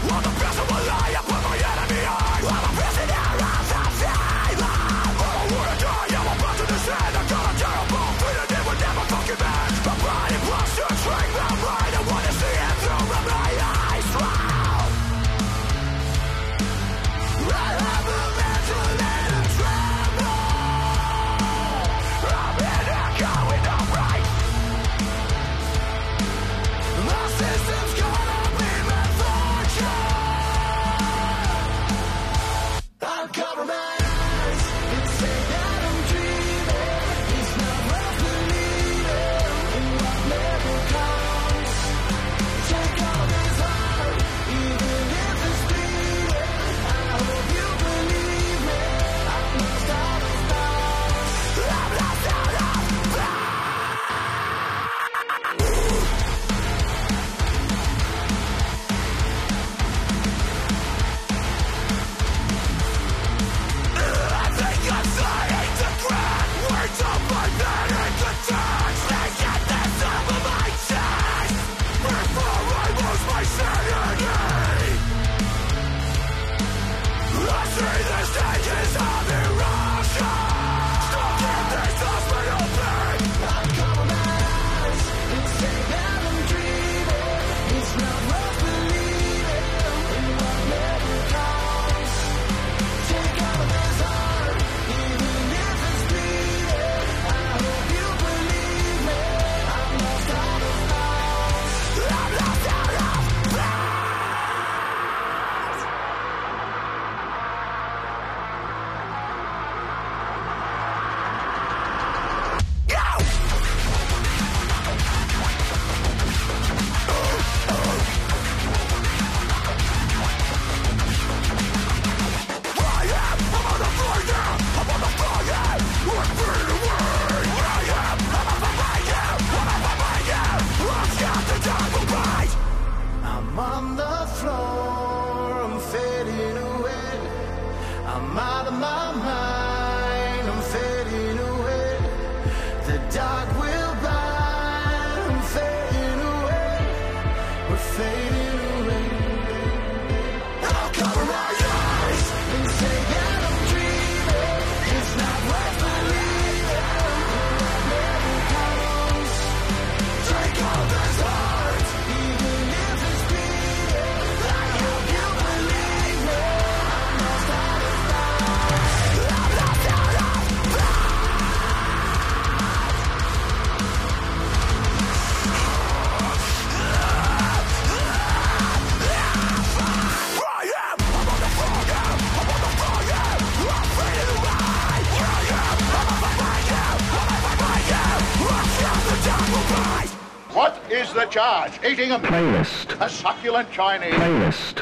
I What is the charge? Eating a playlist. A succulent Chinese Playlist.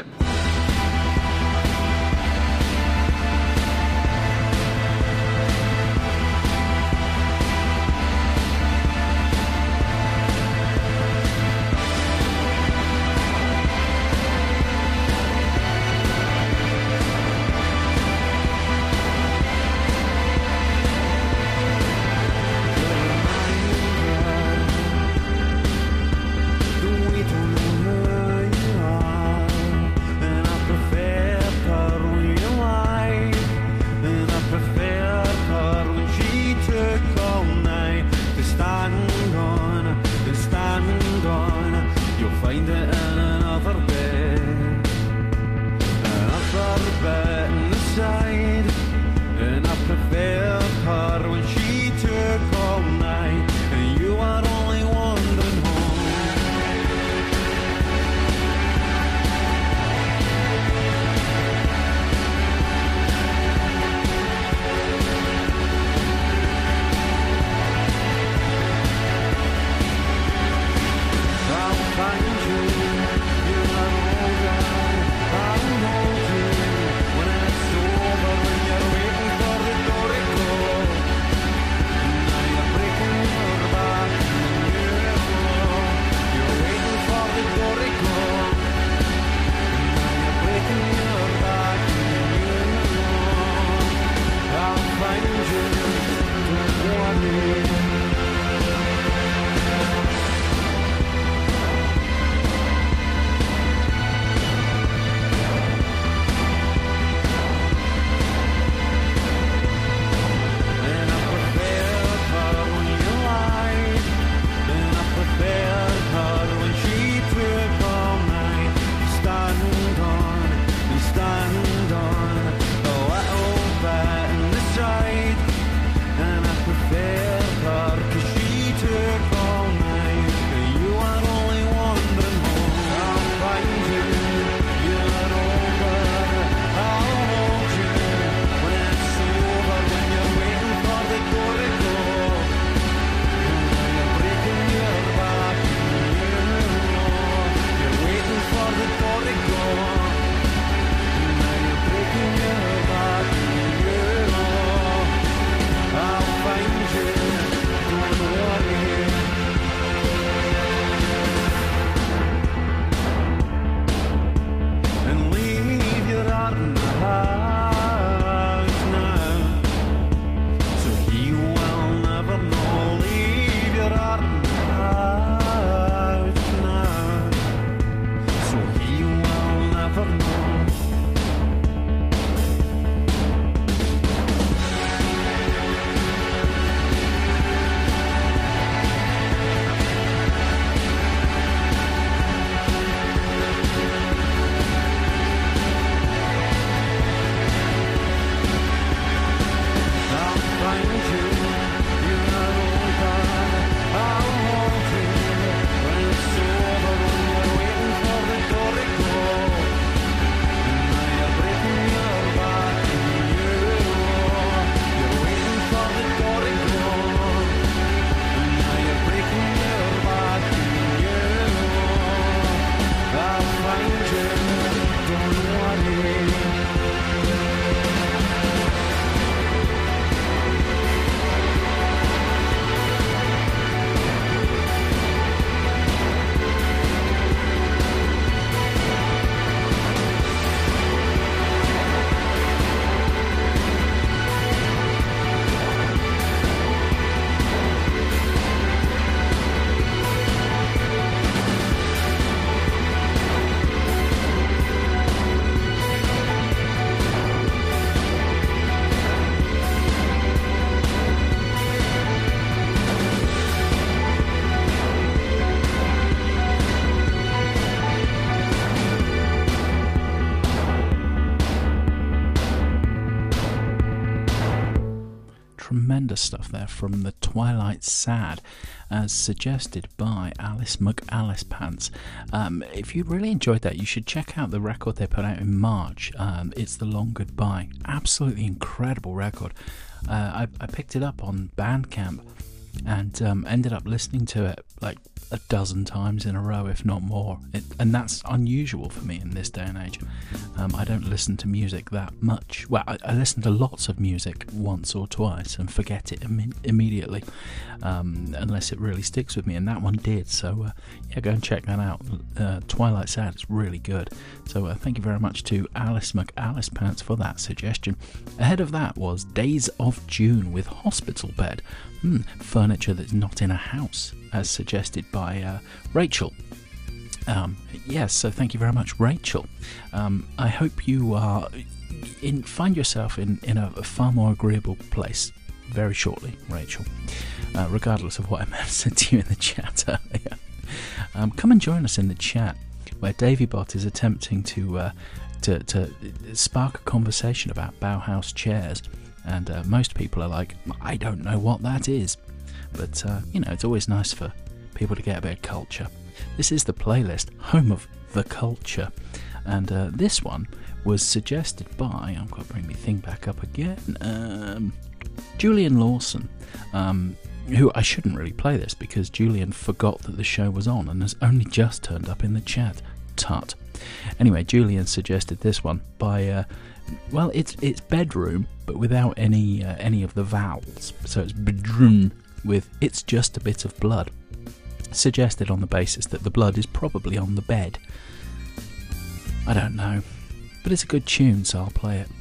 tremendous stuff there from the Twilight Sad, as suggested by Alice McAlice Pants. If you really enjoyed that, you should check out the record they put out in March. It's The Long Goodbye. Absolutely incredible record. I picked it up on Bandcamp and ended up listening to it like a dozen times in a row, if not more, and that's unusual for me in this day and age. I don't listen to music that much. Well, I listen to lots of music once or twice and forget it immediately, unless it really sticks with me, and that one did. So yeah, go and check that out. Twilight Sad is really good. So thank you very much to Alice McAlice Pants for that suggestion. Ahead of that was Days of June with Hospital Bed. Furniture that's not in a house, as suggested by Rachel. Yes, so thank you very much, Rachel. I hope you find yourself in a far more agreeable place very shortly, Rachel, regardless of what I may have said to you in the chat earlier. Come and join us in the chat, where DavyBot is attempting to spark a conversation about Bauhaus chairs. And most people are like, I don't know what that is. But, it's always nice for people to get a bit of culture. This is the playlist, home of the culture. And this one was suggested by, I've got to bring my thing back up again, Julian Lawson, who I shouldn't really play this because Julian forgot that the show was on and has only just turned up in the chat. Tut. Anyway, Julian suggested this one by... well, it's bedroom, but without any of the vowels. So it's bedroom with It's Just a Bit of Blood. Suggested on the basis that the blood is probably on the bed. I don't know. But it's a good tune, so I'll play it.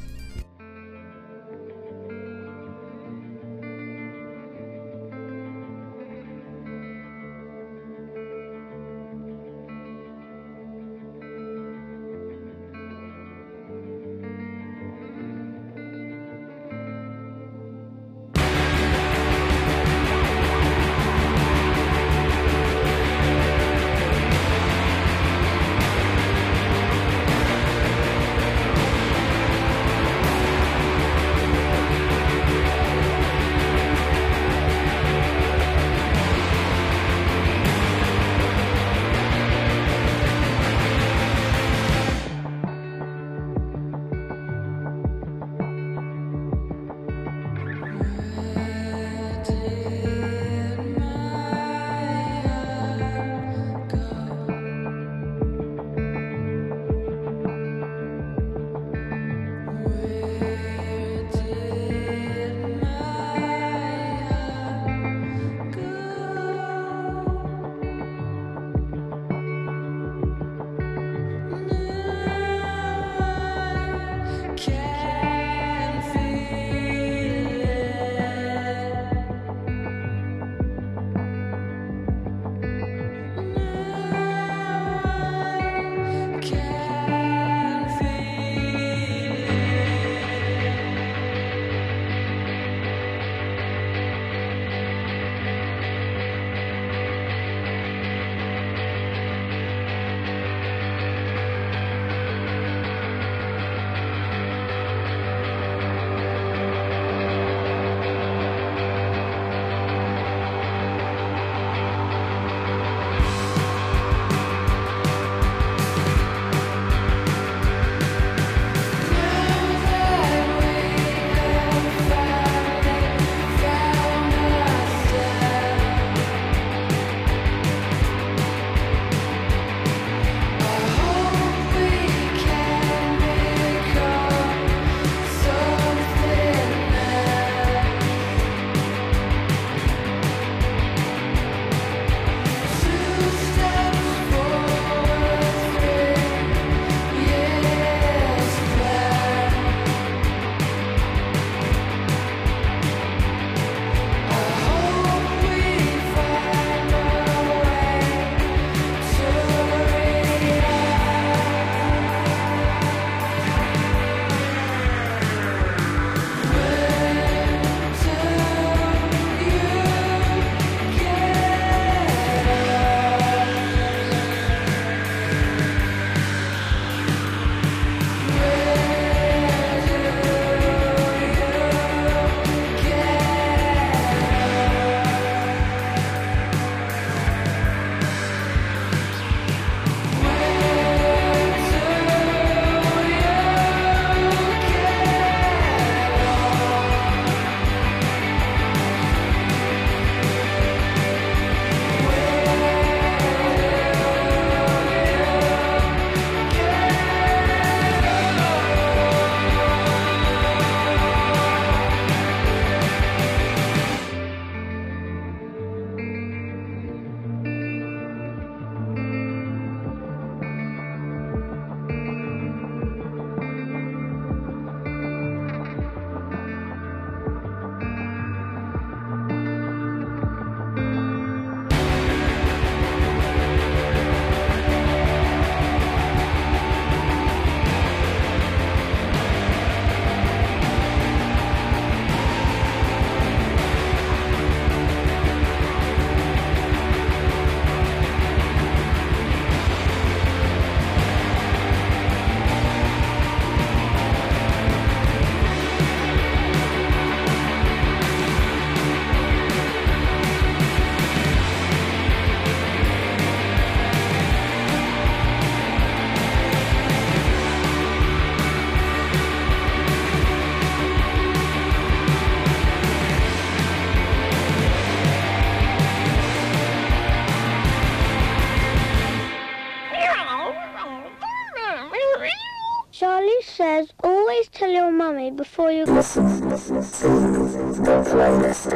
Mummy, before you listen to the playlist.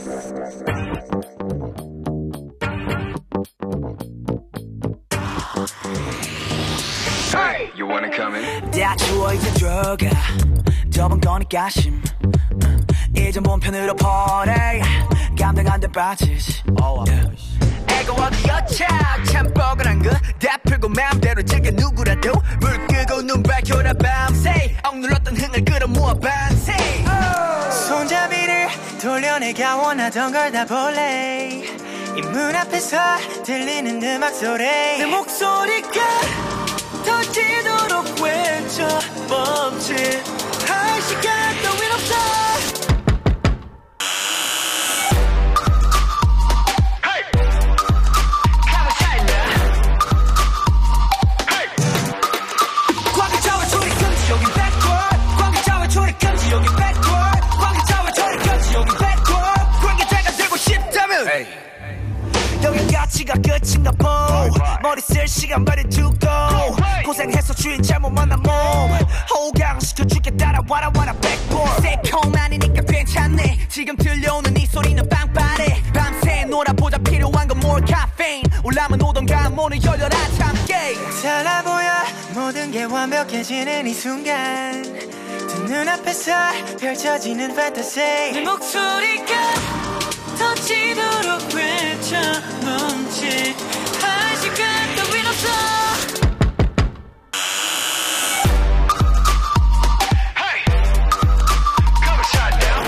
Hey, you wanna come in? 다 주워 이제 들어가 좁은 거니까 심 이젠 본편으로 퍼내 감당 안 돼 빠지지 애가 어디였자 참 뻐근한 거다 풀고 마음대로 즐겨 누구라도 불 끄고 눈 밝혀라 밤새 억눌렀던 흥을 끌어모아 반세 손잡이를 돌려내가 원하던 걸 다 볼래 이 문 앞에서 들리는 음악 소리 내 목소리가 터지도록 외쳐 멈칫할 시간 따윈 없어 가치가 끝인가 보 머리 쓸 시간 버리 두고 고생해서 주인 잘못 만난 몸 호강시켜줄게 따라와라 와라 백보드 새콤하니까 괜찮네 지금 들려오는 이 소리는 빵빠레 밤새 놀아보자 필요한 건 more caffeine 올라면 오던가 문을 열려라 함께 달라 보여 모든 게 완벽해지는 이 순간 두 눈앞에서 펼쳐지는 판타지 내 목소리가 터지도록 외쳐 멈칫할 시간 따윈 없어 Hey, come and shine down.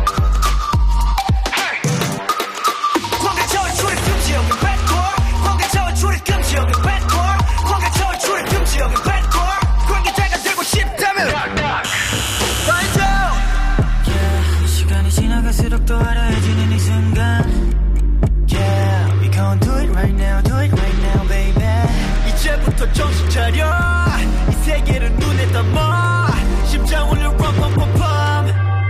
Hey, 광가처럼 줄을 금지 여긴 backward. 광가처럼 줄을 금지 여긴 backward. 광가처럼 줄을 금지 여긴 backward. 관계자가 되고 싶다면 Find out. Yeah, 시간이 지나갈수록 더 알아해지는 이 순간 Yeah, we gon' do it right now, baby 이제부터 정신 차려 이 세계를 눈에 담아 심장 울려 rum pum pum pum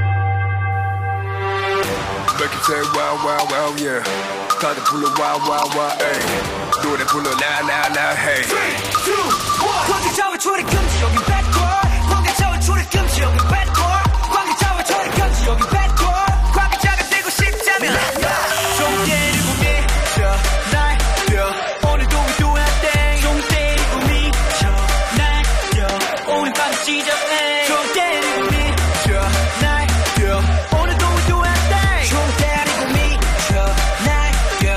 Make it say wow wow wow yeah 다들 불러 wow wow wow ay 노래 불러 now now now hey 3, 2, 1 관계자와 줄이 금지 여긴 backward 관계자와 줄이 금지 여긴 backward 관계자와 줄이 금지 여긴 backward 관계자가 되고 싶다면 좀 때리고 미쳐 날려 오늘도 we do our thing 좀 때리고 미쳐 날려 오늘 밤 시작해 좀 때리고 미쳐 날려 오늘도 we do our thing 좀 때리고 미쳐 날려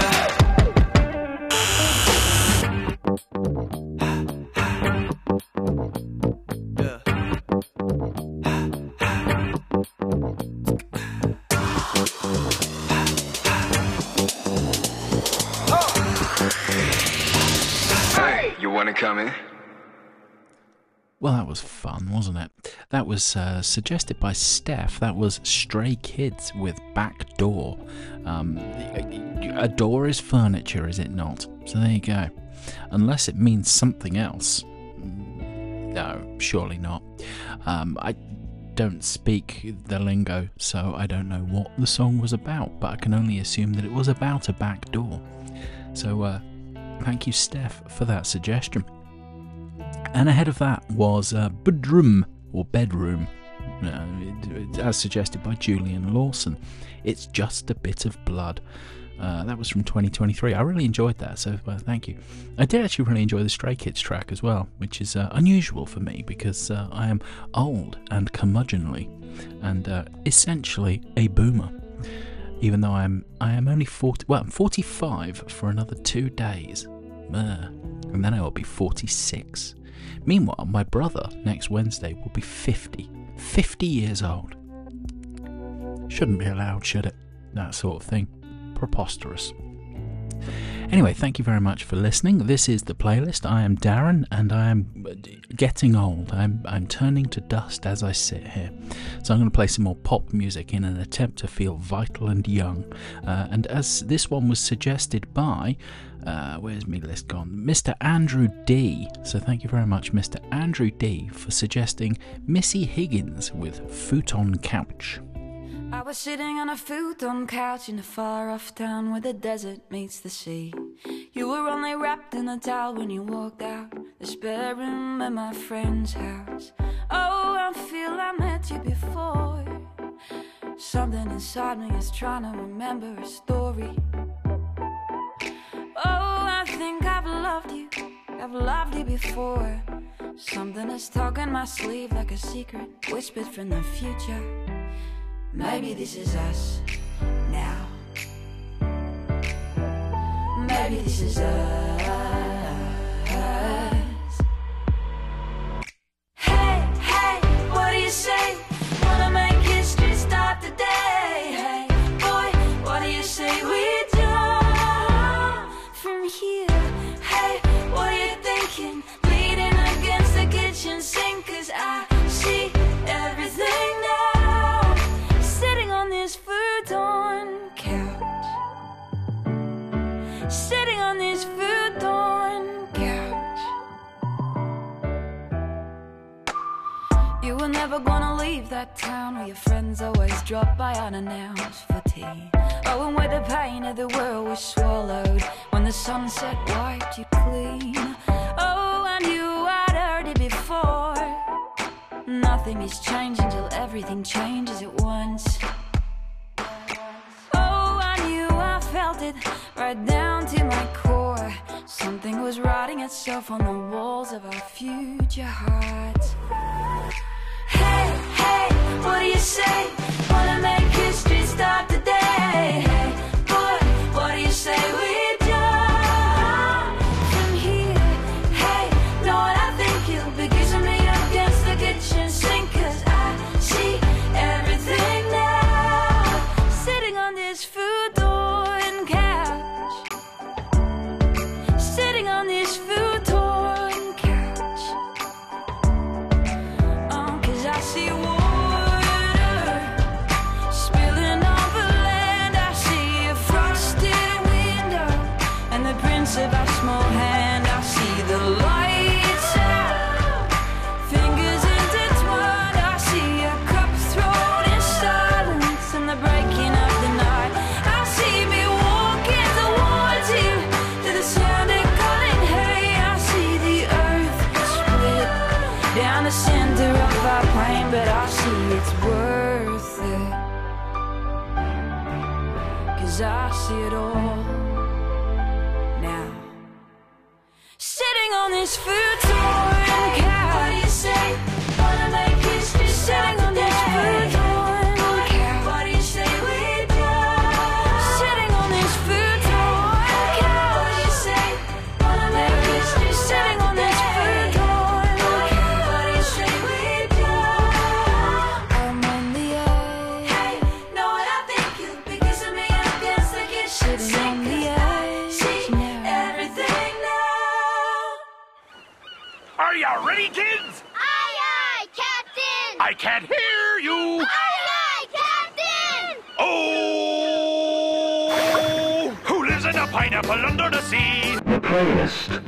Hey, you wanna come in? Well, that was fun, wasn't it? That was suggested by Steph. That was Stray Kids with Back Door. A door is furniture, is it not? So there you go. Unless it means something else. No, surely not. I don't speak the lingo, so I don't know what the song was about, but I can only assume that it was about a back door. So thank you, Steph, for that suggestion. And ahead of that was Bedroom, or Bedroom, as suggested by Julian Lawson. It's Just a Bit of Blood. That was from 2023. I really enjoyed that, so thank you. I did actually really enjoy the Stray Kids track as well, which is unusual for me because I am old and curmudgeonly and essentially a boomer. Even though I am only 40, well, I'm 45 for another 2 days, and then I will be 46. Meanwhile, my brother next Wednesday will be 50 years old. Shouldn't be allowed, should it? That sort of thing. Preposterous. Anyway, thank you very much for listening. This is The Playlist. I am Darren, and I am getting old. I'm turning to dust as I sit here. So I'm going to play some more pop music in an attempt to feel vital and young. And as this one was suggested by, where's my list gone? Mr. Andrew D. So thank you very much, Mr. Andrew D, for suggesting Missy Higgins with Futon Couch. I was sitting on a futon couch in a far-off town where the desert meets the sea. You were only wrapped in a towel when you walked out the spare room at my friend's house. Oh, I feel I met you before. Something inside me is trying to remember a story. Oh, I think I've loved you before. Something is tugging my sleeve like a secret whispered from the future. Maybe this is us now. Maybe this is us. Hey, hey, what do you say? Wanna make history start today? Hey, boy, what do you say we jump from here? Hey, what are you thinking? Leaning against the kitchen sink, 'cause I see everything now. Sitting on this futon couch. Sitting on this futon couch. You were never gonna leave that town where your friends always drop by unannounced for tea. Oh, and where the pain of the world was swallowed when the sunset wiped you clean. Oh, I knew I'd heard it before. Nothing is changing till everything changes at once. Oh, I knew I felt it right down to my core. Something was writing itself on the walls of our future hearts. Hey, hey, what do you say? Wanna make history start today? Hey, boy, what do you say we jump from here? Hey, know what I think you'll be kissing me against the kitchen sink, 'cause I see everything now. Sitting on this futon couch. Sitting on this futon couch. Oh, 'cause I see water spilling over land. I see a frosted window and the prints of our small hand. I see the lights out, fingers intertwined. I see a cup thrown in silence and the breaking of the night. I see me walking towards you to the sound of calling. Hey, I see the earth split down the center of our pain, but I see it's worth it, 'cause I see it all now. Sitting on this futon couch. What do you say? Wanna make history sitting on this futon couch. What do you say we do? Sitting on this futon couch. What do you say? Wanna make history sitting on this futon couch. What do you say we do? I'm on the edge. Hey, know what I think you'll be kissing me against the kitchen sink. On the edge. See everything now. Are you ready, kids? Aye, aye, Captain! I can't hear you. Aye, aye, Captain! Oh! Who lives in a pineapple under the sea? The playlist.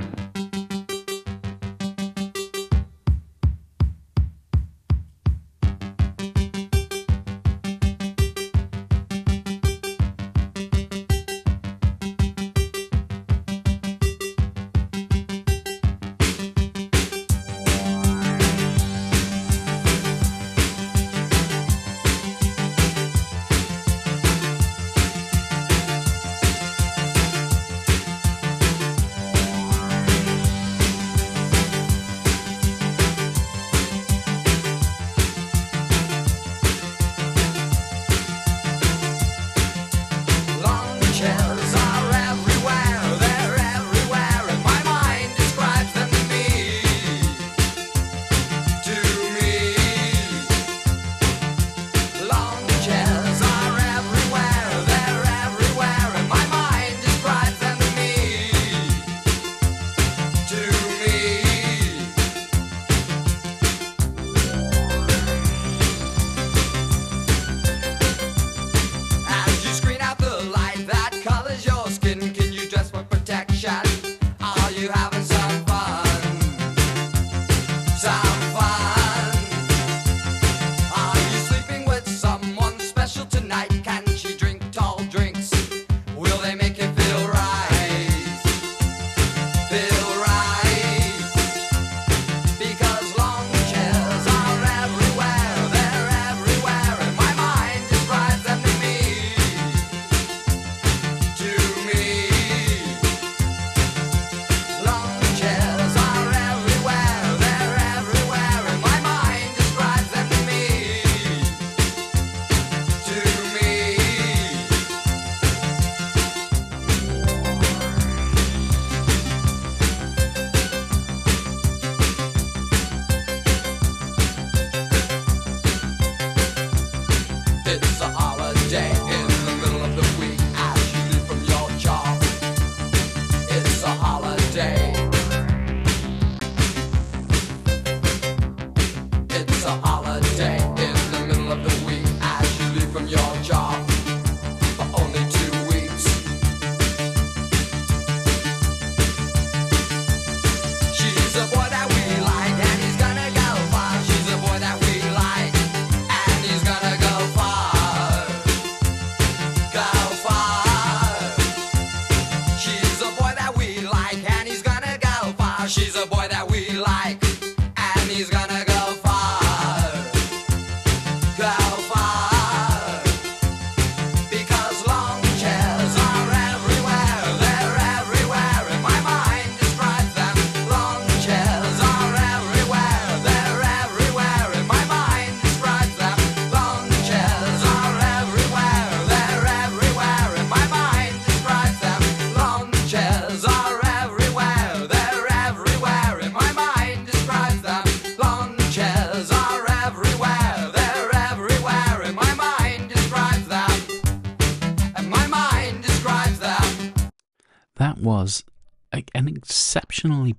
that was an exceptionally...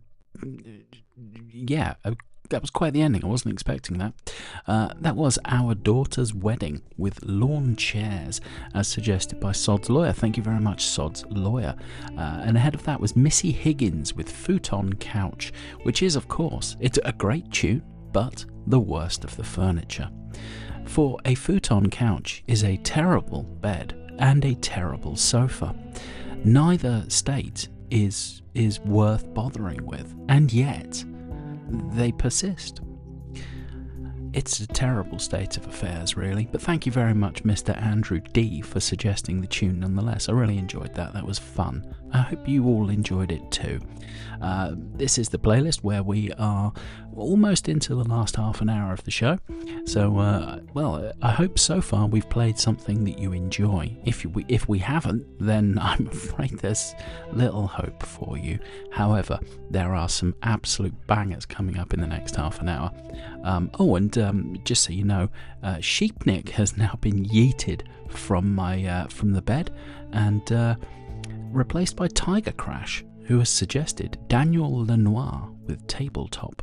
that was quite the ending. I wasn't expecting that. That was Our Daughter's Wedding with lawn chairs, as suggested by Sod's Lawyer. Thank you very much, Sod's Lawyer. And ahead of that was Missy Higgins with Futon Couch, which is, of course, it's a great tune, but the worst of the furniture. For a futon couch is a terrible bed and a terrible sofa. Neither state is worth bothering with, and yet they persist. It's a terrible state of affairs, really, but thank you very much, Mr. Andrew D, for suggesting the tune nonetheless. I really enjoyed that. That was fun. I hope you all enjoyed it too. This is the playlist where we are almost into the last half an hour of the show. So, I hope so far we've played something that you enjoy. If we haven't, then I'm afraid there's little hope for you. However, there are some absolute bangers coming up in the next half an hour. Just so you know, Sheepnik has now been yeeted from the bed and replaced by Tiger Crash, who has suggested Daniel Lenoir with Tabletop.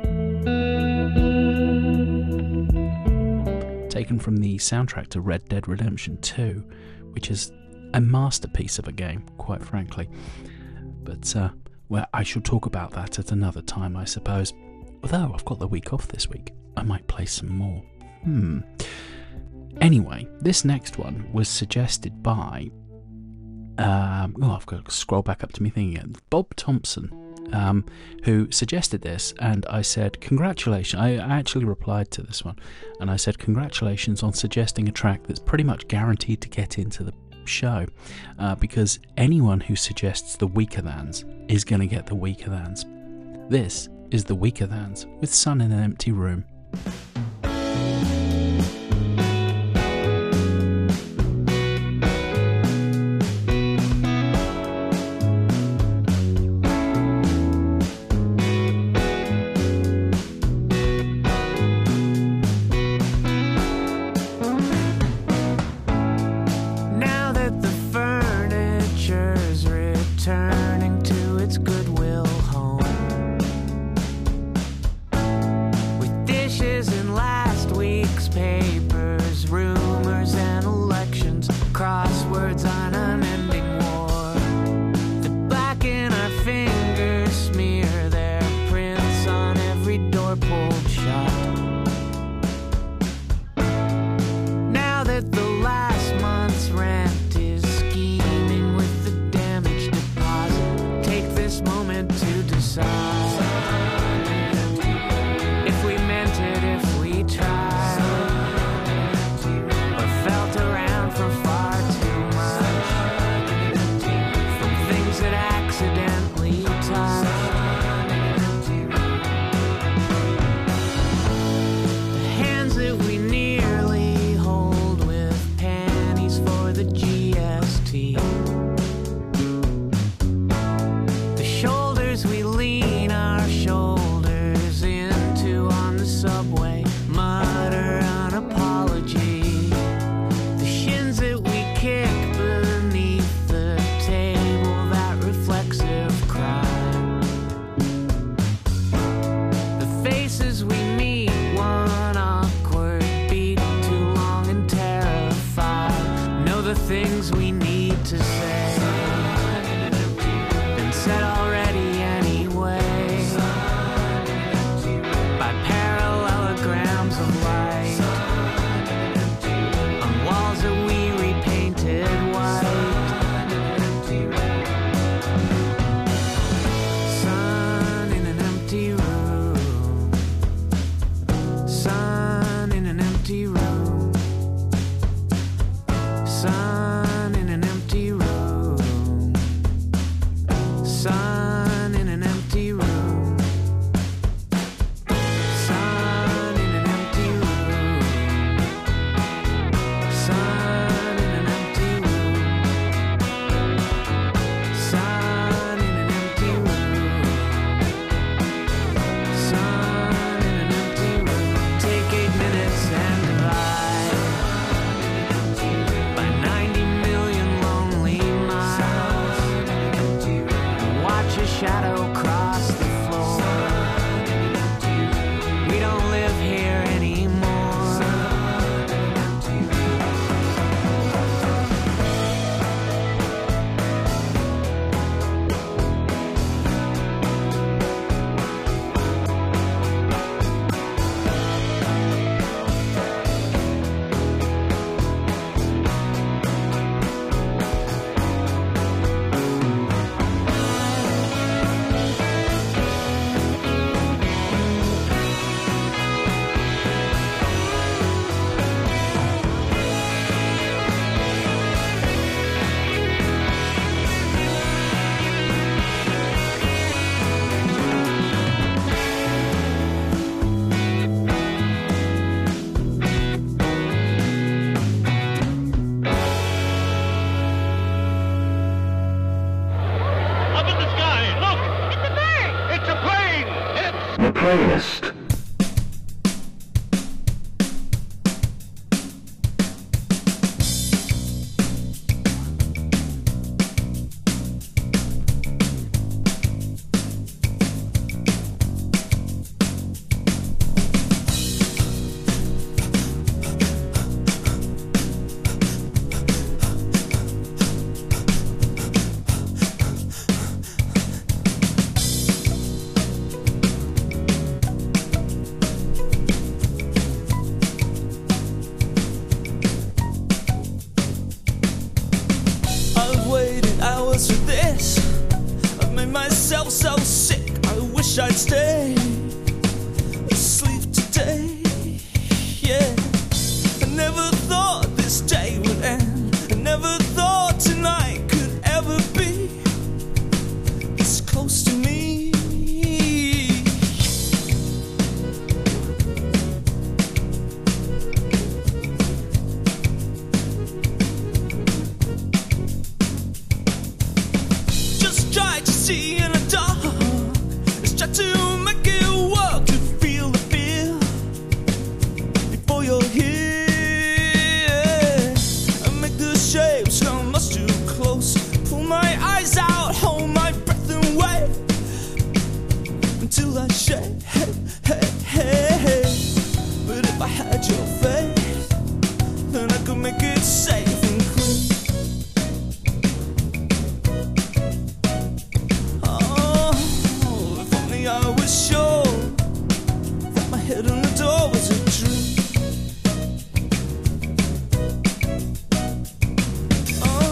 Taken from the soundtrack to Red Dead Redemption 2, which is a masterpiece of a game, quite frankly. But, I shall talk about that at another time, I suppose. Although I've got the week off this week, I might play some more. Anyway, this next one was suggested by... I've got to scroll back up to me thing again. Bob Thompson, who suggested this, and I said, congratulations. I actually replied to this one, and I said, congratulations on suggesting a track that's pretty much guaranteed to get into the show, because anyone who suggests the Weaker Thans is going to get the Weaker Thans. This is the Weaker Thans with Sun in an Empty Room. Now that the furniture's returning to its Goodwill home, with dishes in last week's papers, rumors and elections, crosswords on an ending war that blacken our fingers, smear their prints on every door pulled shut. Now that the last month's rent is scheming with the damage deposit, take this moment to decide if we meant it, if we tried, or felt around for far too much, from things that accidentally touch. The hands that we nearly hold with pennies for the GST, the shoulders we lean our shoulders into on the subway, mutter an apology, the shins that we kick beneath the table, that reflexive cry, the faces we meet, one awkward beat, too long and terrified, know the things we need to say, been said already anyway, by parallelograms of light, on walls that we repainted white. Sun in an empty room, sun in an empty room, sun in an empty room. playlist. I've waited hours for this. I've made myself so sick. I wish I'd stay asleep today. Yeah, I never thought this day would end. I never thought tonight could ever be this close to me. Just try to see in the dark. Let's try to make it work to feel the fear before you're here. I make the shapes come much too close. Pull my eyes out, hold my breath and wait until I shake. But if I had your faith, then I could make it safe and clean. Oh, if only I was sure that my head on the door was a dream. Oh,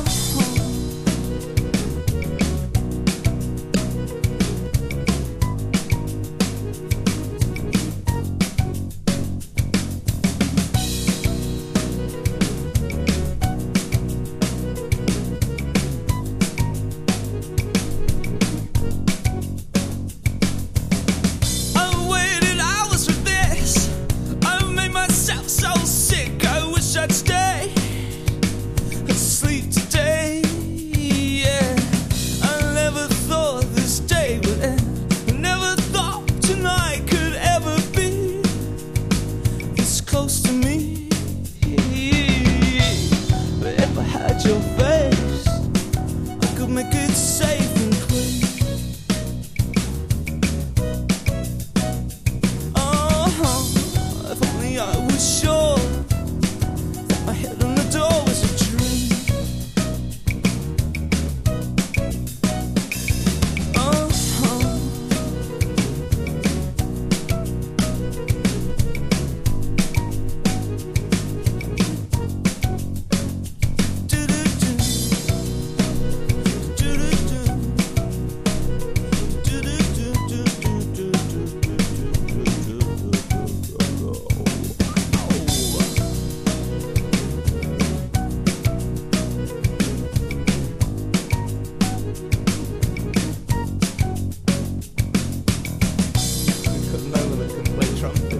I've waited hours for this. I've made myself so sick. I wish I'd stay asleep today. Yeah, I never thought this day would end. I never thought tonight could ever be this close to me. But if I had your face, I could make it safe and clean. Oh, if only I was sure that my head on the door was a dream. Oh, because no one can play trumpet.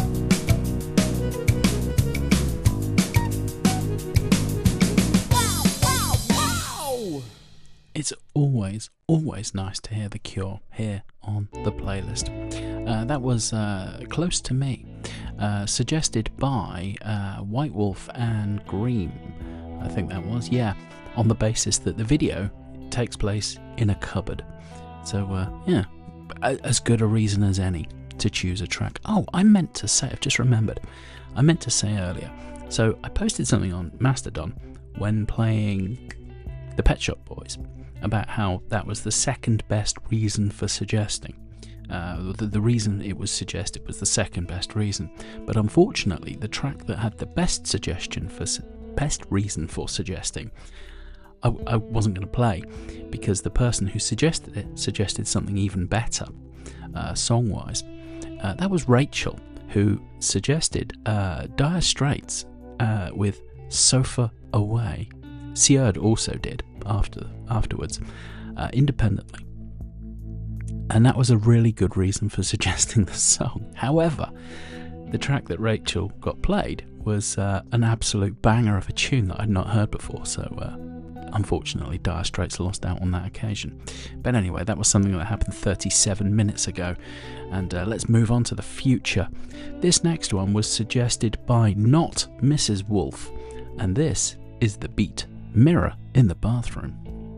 It's always nice to hear The Cure here on the playlist. That was Close to Me, suggested by White Wolf and Green, I think that was, yeah, on the basis that the video takes place in a cupboard. So, yeah, as good a reason as any to choose a track. Oh, I meant to say, I've just remembered, I meant to say earlier, so I posted something on Mastodon when playing the Pet Shop Boys about how that was the second best reason for suggesting. The reason it was suggested was the second best reason, but unfortunately the track that had the best reason for suggesting I wasn't going to play, because the person who suggested it suggested something even better song-wise. That was Rachel, who suggested Dire Straits with Sofa Away. Sierd also did afterwards, independently. And that was a really good reason for suggesting the song. However, the track that Rachel got played was an absolute banger of a tune that I'd not heard before, so Unfortunately, Dire Straits lost out on that occasion. But anyway, that was something that happened 37 minutes ago. And let's move on to the future. This next one was suggested by not Mrs. Wolf. And this is The Beat, Mirror in the Bathroom.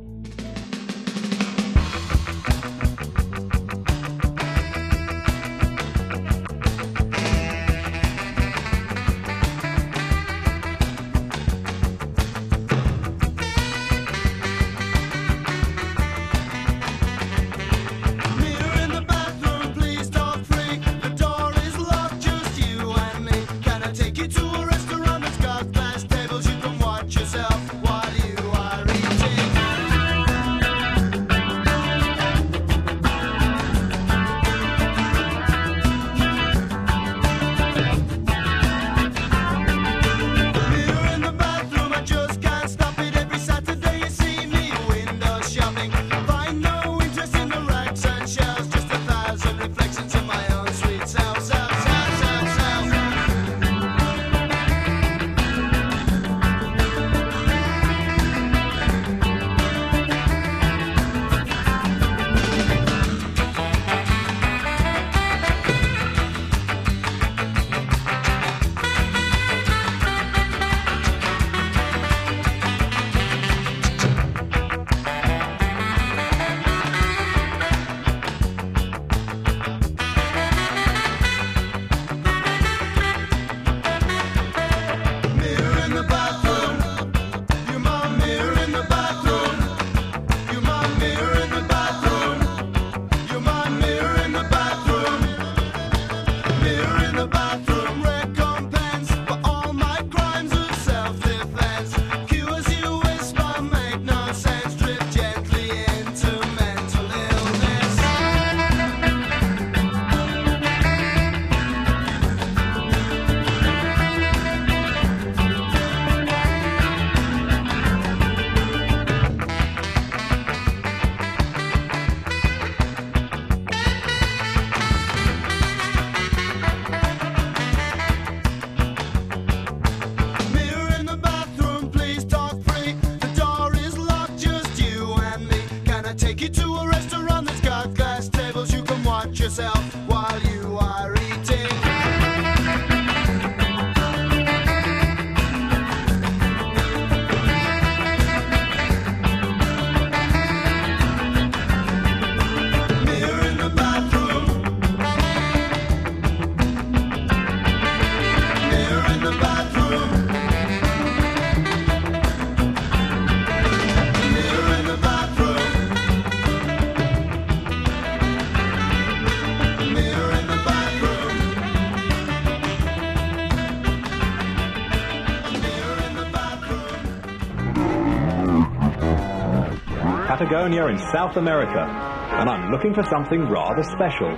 Patagonia in South America, and I'm looking for something rather special.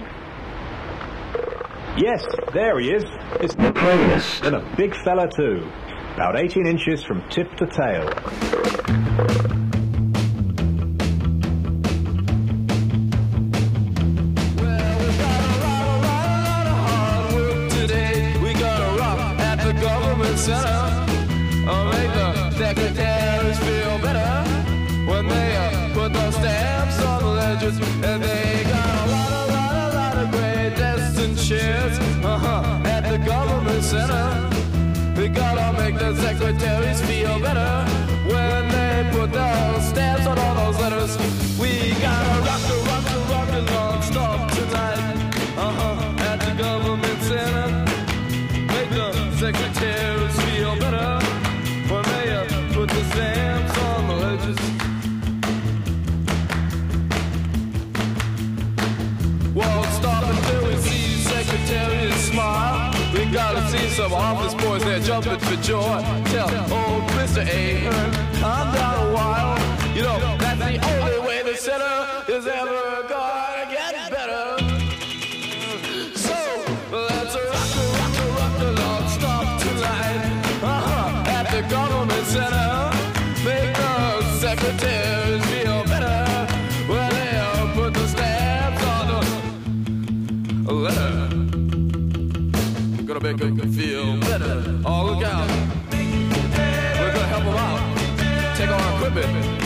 Yes, there he is. It's the playlist. And a big fella too. About 18 inches from tip to tail. And they got a lot of great desks and chairs at the government center. We gotta make the secretaries feel better when they put their stamps on all those letters. We gotta rock the non-stop tonight at the government center. Make the secretaries feel better when they put the stamps on the ledgers. Won't stop until we see secretaries smile. We gotta see some office boys there jumping for joy. Tell old Mr. Ahern, calm down a while. You know, that's the only way the center is ever gonna get better. So, let's rock the non-stop tonight. At the government center. Make the secretaries feel better when they put the stamps on the letter. Gonna make them feel better. Oh, look out. We're gonna help them out. Take our equipment.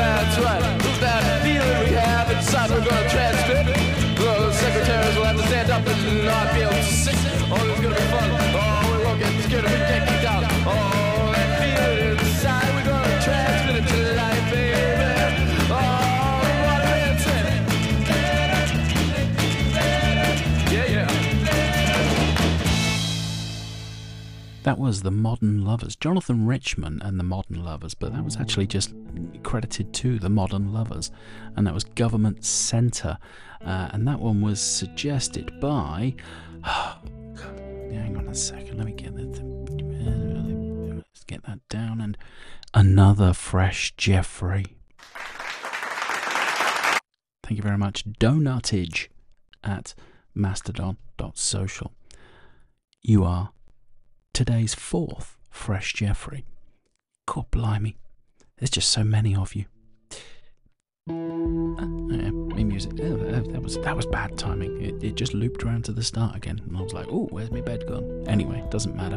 that's right. Who's that feeling we have inside? We're gonna transmit. The secretaries will have to stand up and not be able to sit. Oh, it's gonna be fun. Oh, we won't get scared if we get kicked out. Oh, that feeling inside, we're gonna transmit it to life, baby. Oh, what a dancing. Yeah, yeah. That was the Modern Lovers, Jonathan Richman and the Modern Lovers, but that was actually just credited to the Modern Lovers, and that was Government Centre, and that one was suggested by. Hang on a second, let me get that. Let's get that down, and another Fresh Jeffrey. Thank you very much, Donutage at mastodon.social. You are today's fourth Fresh Jeffrey. God blimey, there's just so many of you. Me music. That was bad timing. It just looped around to the start again, and I was like, "Oh, where's my bed gone?" Anyway, doesn't matter.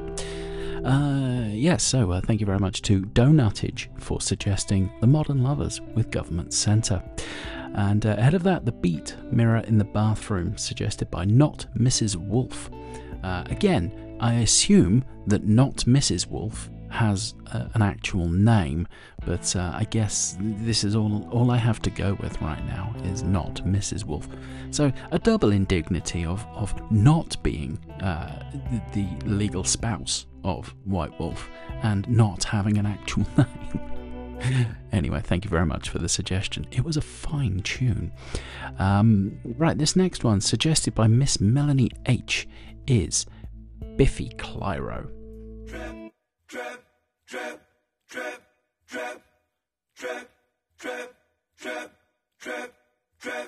So thank you very much to Donutage for suggesting the Modern Lovers with Government Centre. And ahead of that, the Beat Mirror in the Bathroom, suggested by Not Mrs. Wolf. Again, I assume that Not Mrs. Wolf has an actual name, but I guess this is all I have to go with right now is Not Mrs. Wolf. So a double indignity of not being the legal spouse of White Wolf and not having an actual name. Anyway, thank you very much for the suggestion. It was a fine tune. Right, this next one, suggested by Miss Melanie H, is Biffy Clyro. Trip, trip, trip, trip, trip, trip, trip, trip, trip, trip.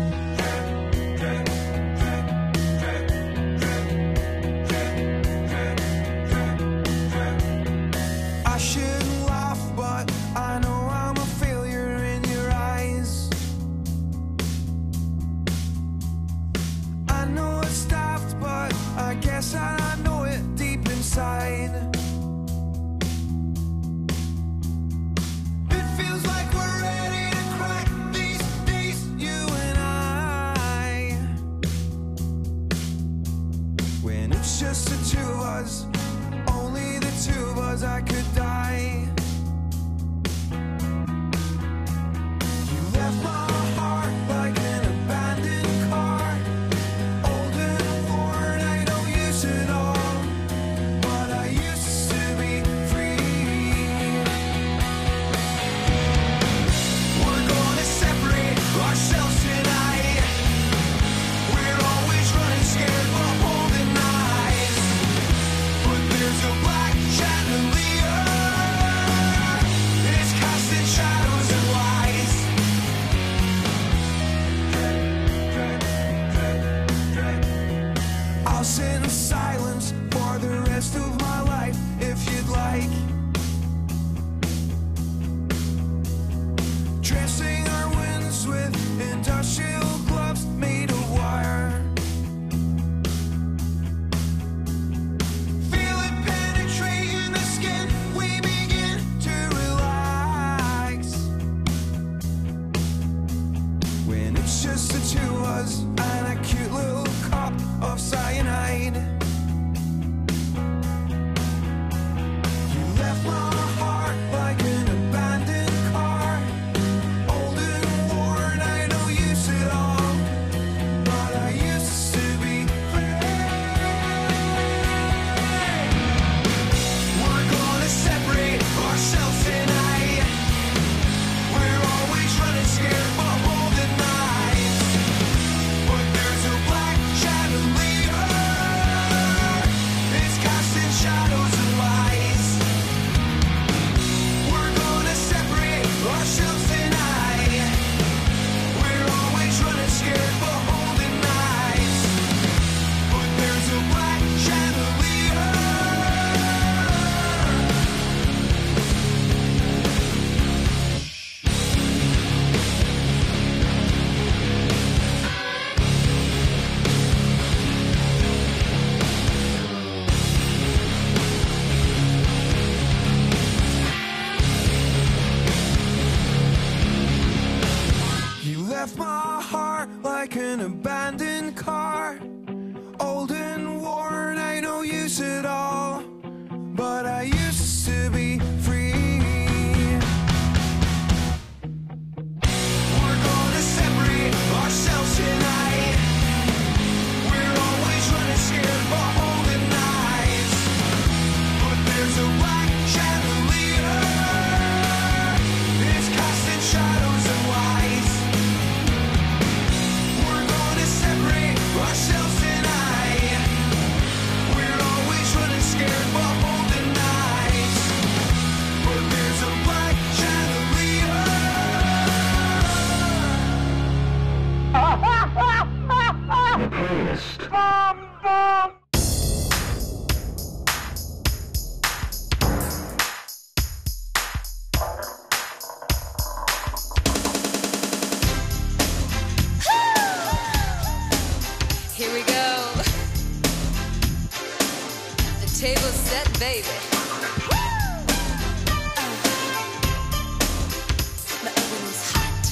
I shouldn't laugh, but I know I'm a failure in your eyes. I know it's daft, but I guess I know it deep inside. It feels like we're ready to crack these days, you and I. When it's just the two of us, only the two of us, I could die. You left my heart like an abandoned car, old and worn, I don't use it all, but I used to be free. We're gonna separate ourselves tonight. We're always running scared of holding eyes, but there's a black chandelier. It's casting shadows and lies. I'll sit in silence for the rest of my life if you'd like. Dressing our winds with industrial gloves made of wire. Feel it penetrating the skin a white chandelier. It's casting shadows and lights. We're gonna separate ourselves tonight. We're always running scared while holding knives. But there's a white chandelier. The playlist. Here we go. The table's set, baby. The oven is hot.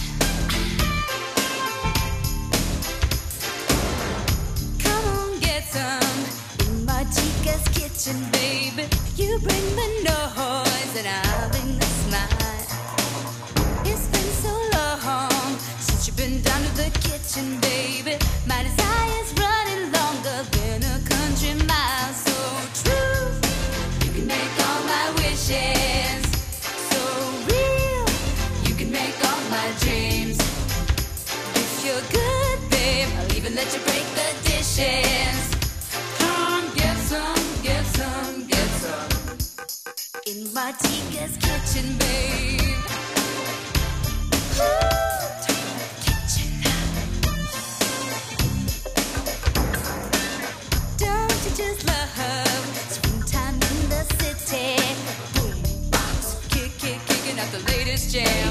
Come on, get some in Martika's kitchen, baby. You bring the noise and I'll bring the smile. It's been so long since you've been down to the kitchen, baby. My desire's running longer than a country mile. So true, you can make all my wishes. So real, you can make all my dreams. If you're good, babe, I'll even let you break the dishes. Come get some, get some, get some in Martika's kitchen, babe. Ooh. Don't you just love springtime in the city? Boom, box, kicking out the latest jam.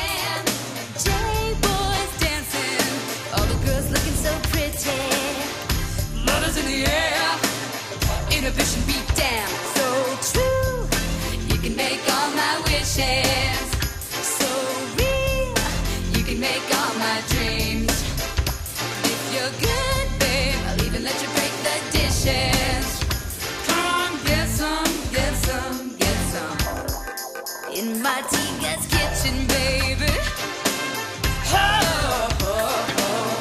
J-boys dancing, all the girls looking so pretty. Lovers in the air, inhibition beat down. So true, you can make all my wishes. So real, you can make all my dreams. If you're good, babe, I'll even let you break the dishes. Come on, get some, get some, get some in Martika's kitchen, baby. Oh, oh, oh.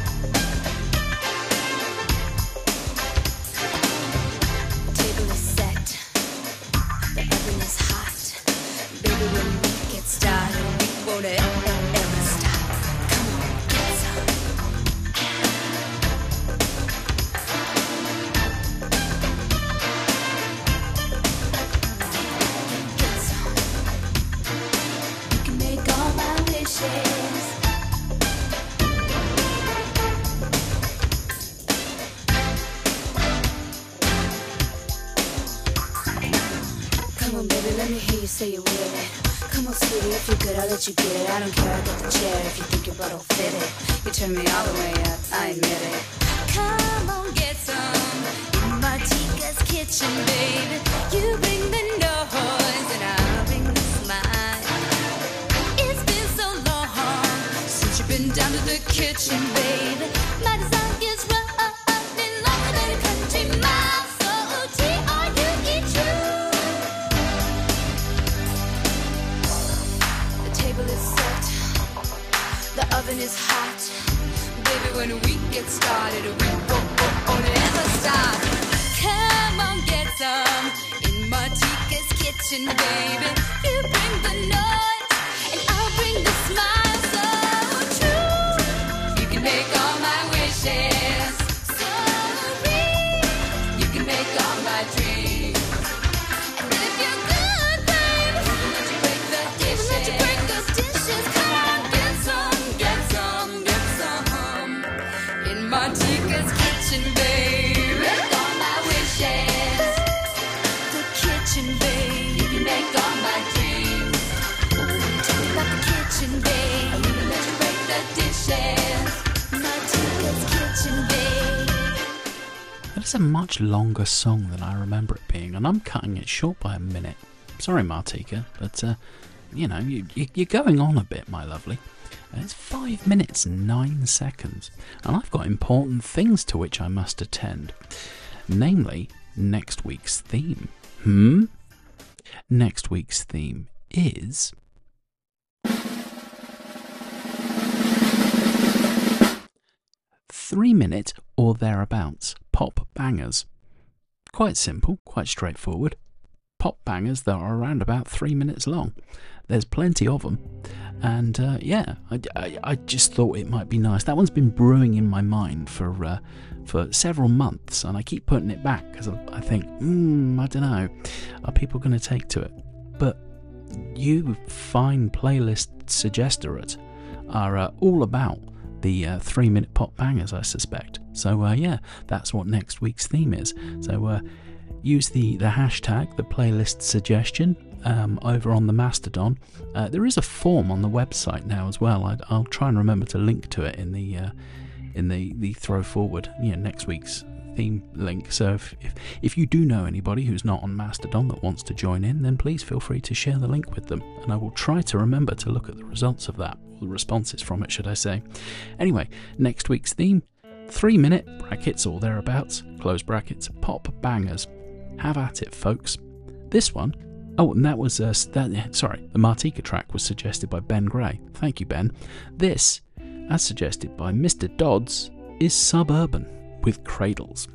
The table is set, the oven is hot. Baby, when we get started, we won't ever stop. Come on, get some. Get some. You can make all my wishes. Come on, baby, let me hear you say you're with it. Come on, sweetie, if you're good, I'll let you get it. I don't care, I'll get the chair if you think your butt will fit it. You turn me all the way up, I admit it. Come on, get some in Martika's kitchen, baby. You bring the noise and I'll bring the smile. It's been so long since you've been down to the kitchen, baby. My desire's running longer than a country mile. So T-R-U-E-True. The table is set, the oven is hot. Baby, when we get started, we won't ever stop. Come on, get some in Martika's kitchen, baby. You bring the noise and I'll bring the smile. So true, you can make all my wishes. So real, you can make all my dreams. And if you're good, babe, even let you break the dishes. Even let you break those dishes. Come on, get some, get some, get some in Martika's kitchen, babe. Make all my wishes. The kitchen, babe. You can make all my dreams. Tell me about the kitchen, babe. I'll even let you break the dishes. Martika's kitchen, babe. That is a much longer song than I remember it being, and I'm cutting it short by a minute. Sorry, Martika, but, you know, you're going on a bit, my lovely. It's 5 minutes and 9 seconds, and I've got important things to which I must attend. Namely, next week's theme. Next week's theme is... Three-minute or thereabouts pop bangers. Quite simple, quite straightforward. pop bangers that are around about 3 minutes long. There's plenty of them, and I just thought it might be nice. That one's been brewing in my mind for several months, and I keep putting it back because I think, I don't know, are people going to take to it? But you fine playlist suggestors are all about the 3-minute pop bangers, I suspect. So that's what next week's theme is. So use the hashtag, the playlist suggestion, over on the Mastodon. There is a form on the website now as well. I'll try and remember to link to it in the throw forward, next week's theme link. So if you do know anybody who's not on Mastodon that wants to join in, then please feel free to share the link with them, and I will try to remember to look at the results of that, or the responses from it, should I say. Anyway, next week's theme: 3-minute brackets or thereabouts, close brackets, pop bangers. Have at it, folks. This one, and that was the Martika track was suggested by Ben Gray. Thank you, Ben. This, as suggested by Mr. Dodds, is Suburban with Cradles.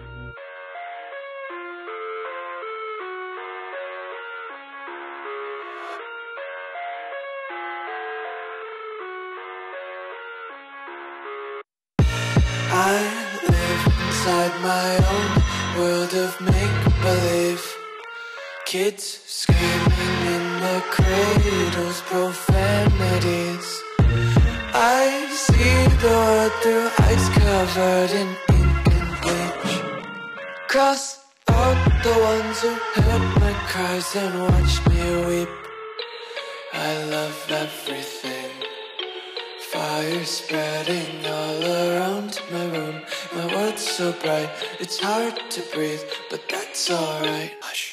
I live inside my own world of make-believe. Kids screaming in their cradles, profanities. I see the world through eyes covered in ink and bleach. Cross out the ones who heard my cries and watched me weep. I love everything. Fire spreading all around my room. My world's so bright, it's hard to breathe, but that's alright. Hush.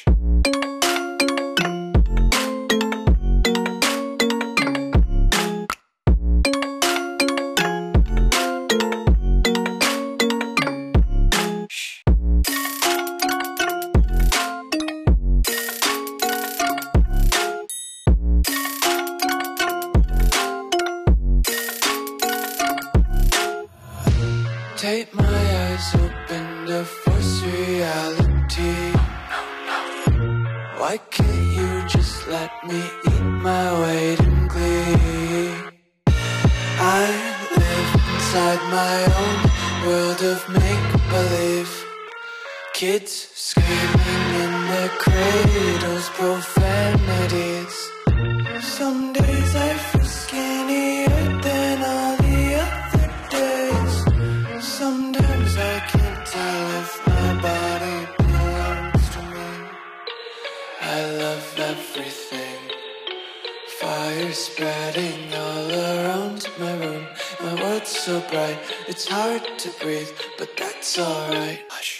Take my eyes open to force reality. Why can't you just let me eat my weight in glee? I live inside my own world of make-believe. Kids screaming in their cradles, profanities. Some days I feel skinnier than all the other days. Sometimes I can't tell if my body belongs to me. I love everything. Fire spreading all around my room. My world's so bright, it's hard to breathe, but that's alright. Hush.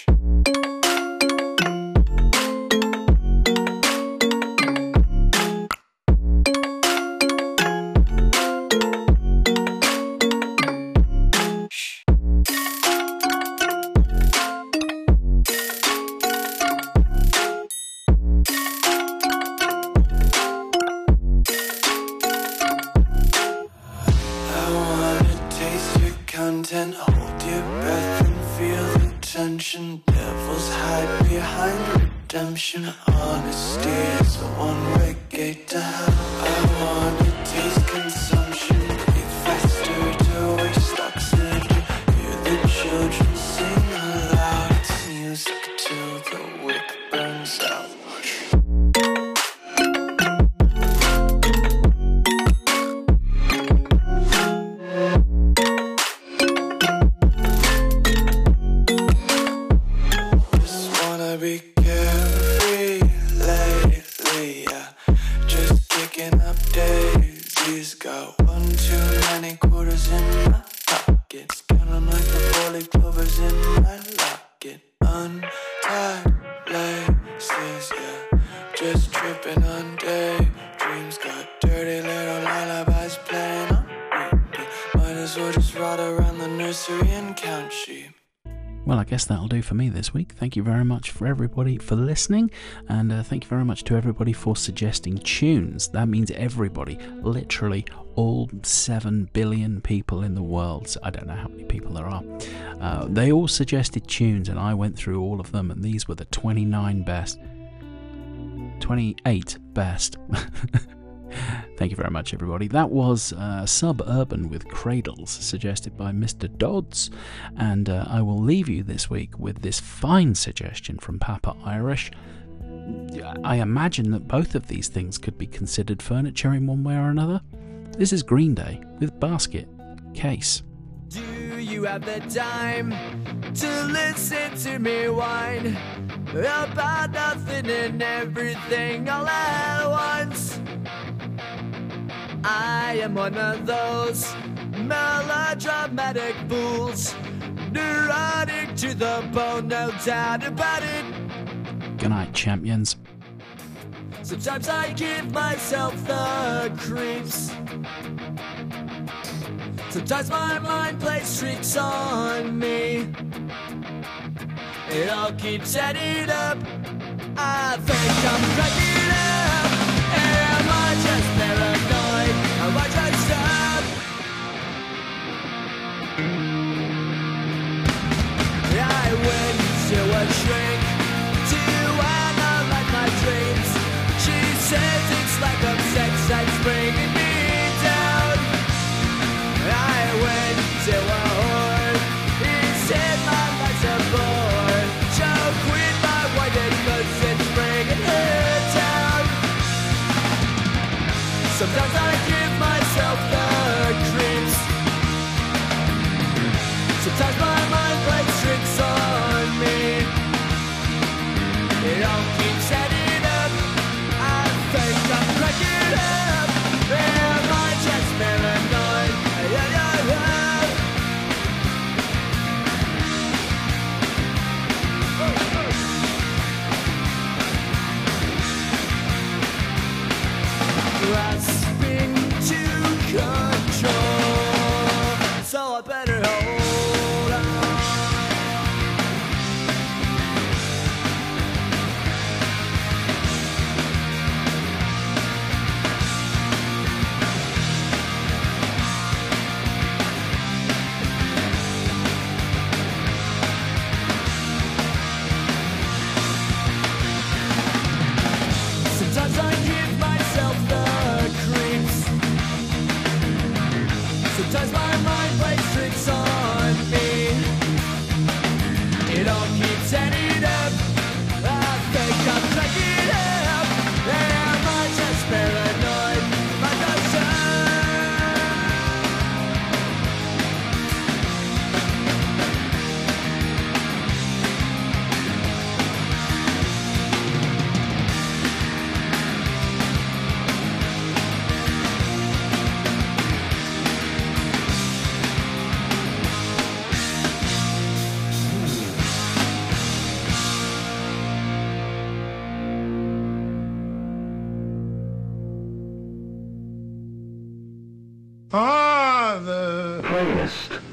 Hold your breath and feel the tension. Devils hide behind redemption. Honesty is a one-way gate to hell. I wanna taste consumption. Breathe faster to waste oxygen. Hear the children sing aloud. It's music till the wick burns out. Well, I guess that'll do for me this week. Thank you very much for everybody for listening, and thank you very much to everybody for suggesting tunes. That means everybody, literally all 7 billion people in the world. I don't know how many people there are. They all suggested tunes, and I went through all of them, and these were the 29 best. 28 best. Thank you very much, everybody. That was Suburban with Cradles, suggested by Mr. Dodds. And I will leave you this week with this fine suggestion from Papa Irish. I imagine that both of these things could be considered furniture in one way or another. This is Green Day with Basket Case. Do you have the time to listen to me whine about nothing and everything all at once? I am one of those melodramatic fools, neurotic to the bone, no doubt about it. Good night, champions. Sometimes I give myself the creeps. Sometimes my mind plays tricks on me. It all keeps adding up. I think I'm cracking up. Am I just paranoid? Am I just up? I went to a shrink to analyze my dreams. She says it's like a sex that's bringing me down. I went to a whore. He said my life's a bore. She'll quit my white cause it's bringing her down. Sometimes I give myself the creeps. Sometimes my mind plays tricks on me. It all keeps adding up. I think I'm cracking up. Am I just paranoid? Yeah, yeah, yeah. Grasping to control, so I better hold on. Sometimes I give myself the creeps. Sometimes my mind plays tricks on me. It all keeps adding up. I think I'm cracking up. Am I just paranoid? Am I just the playlist.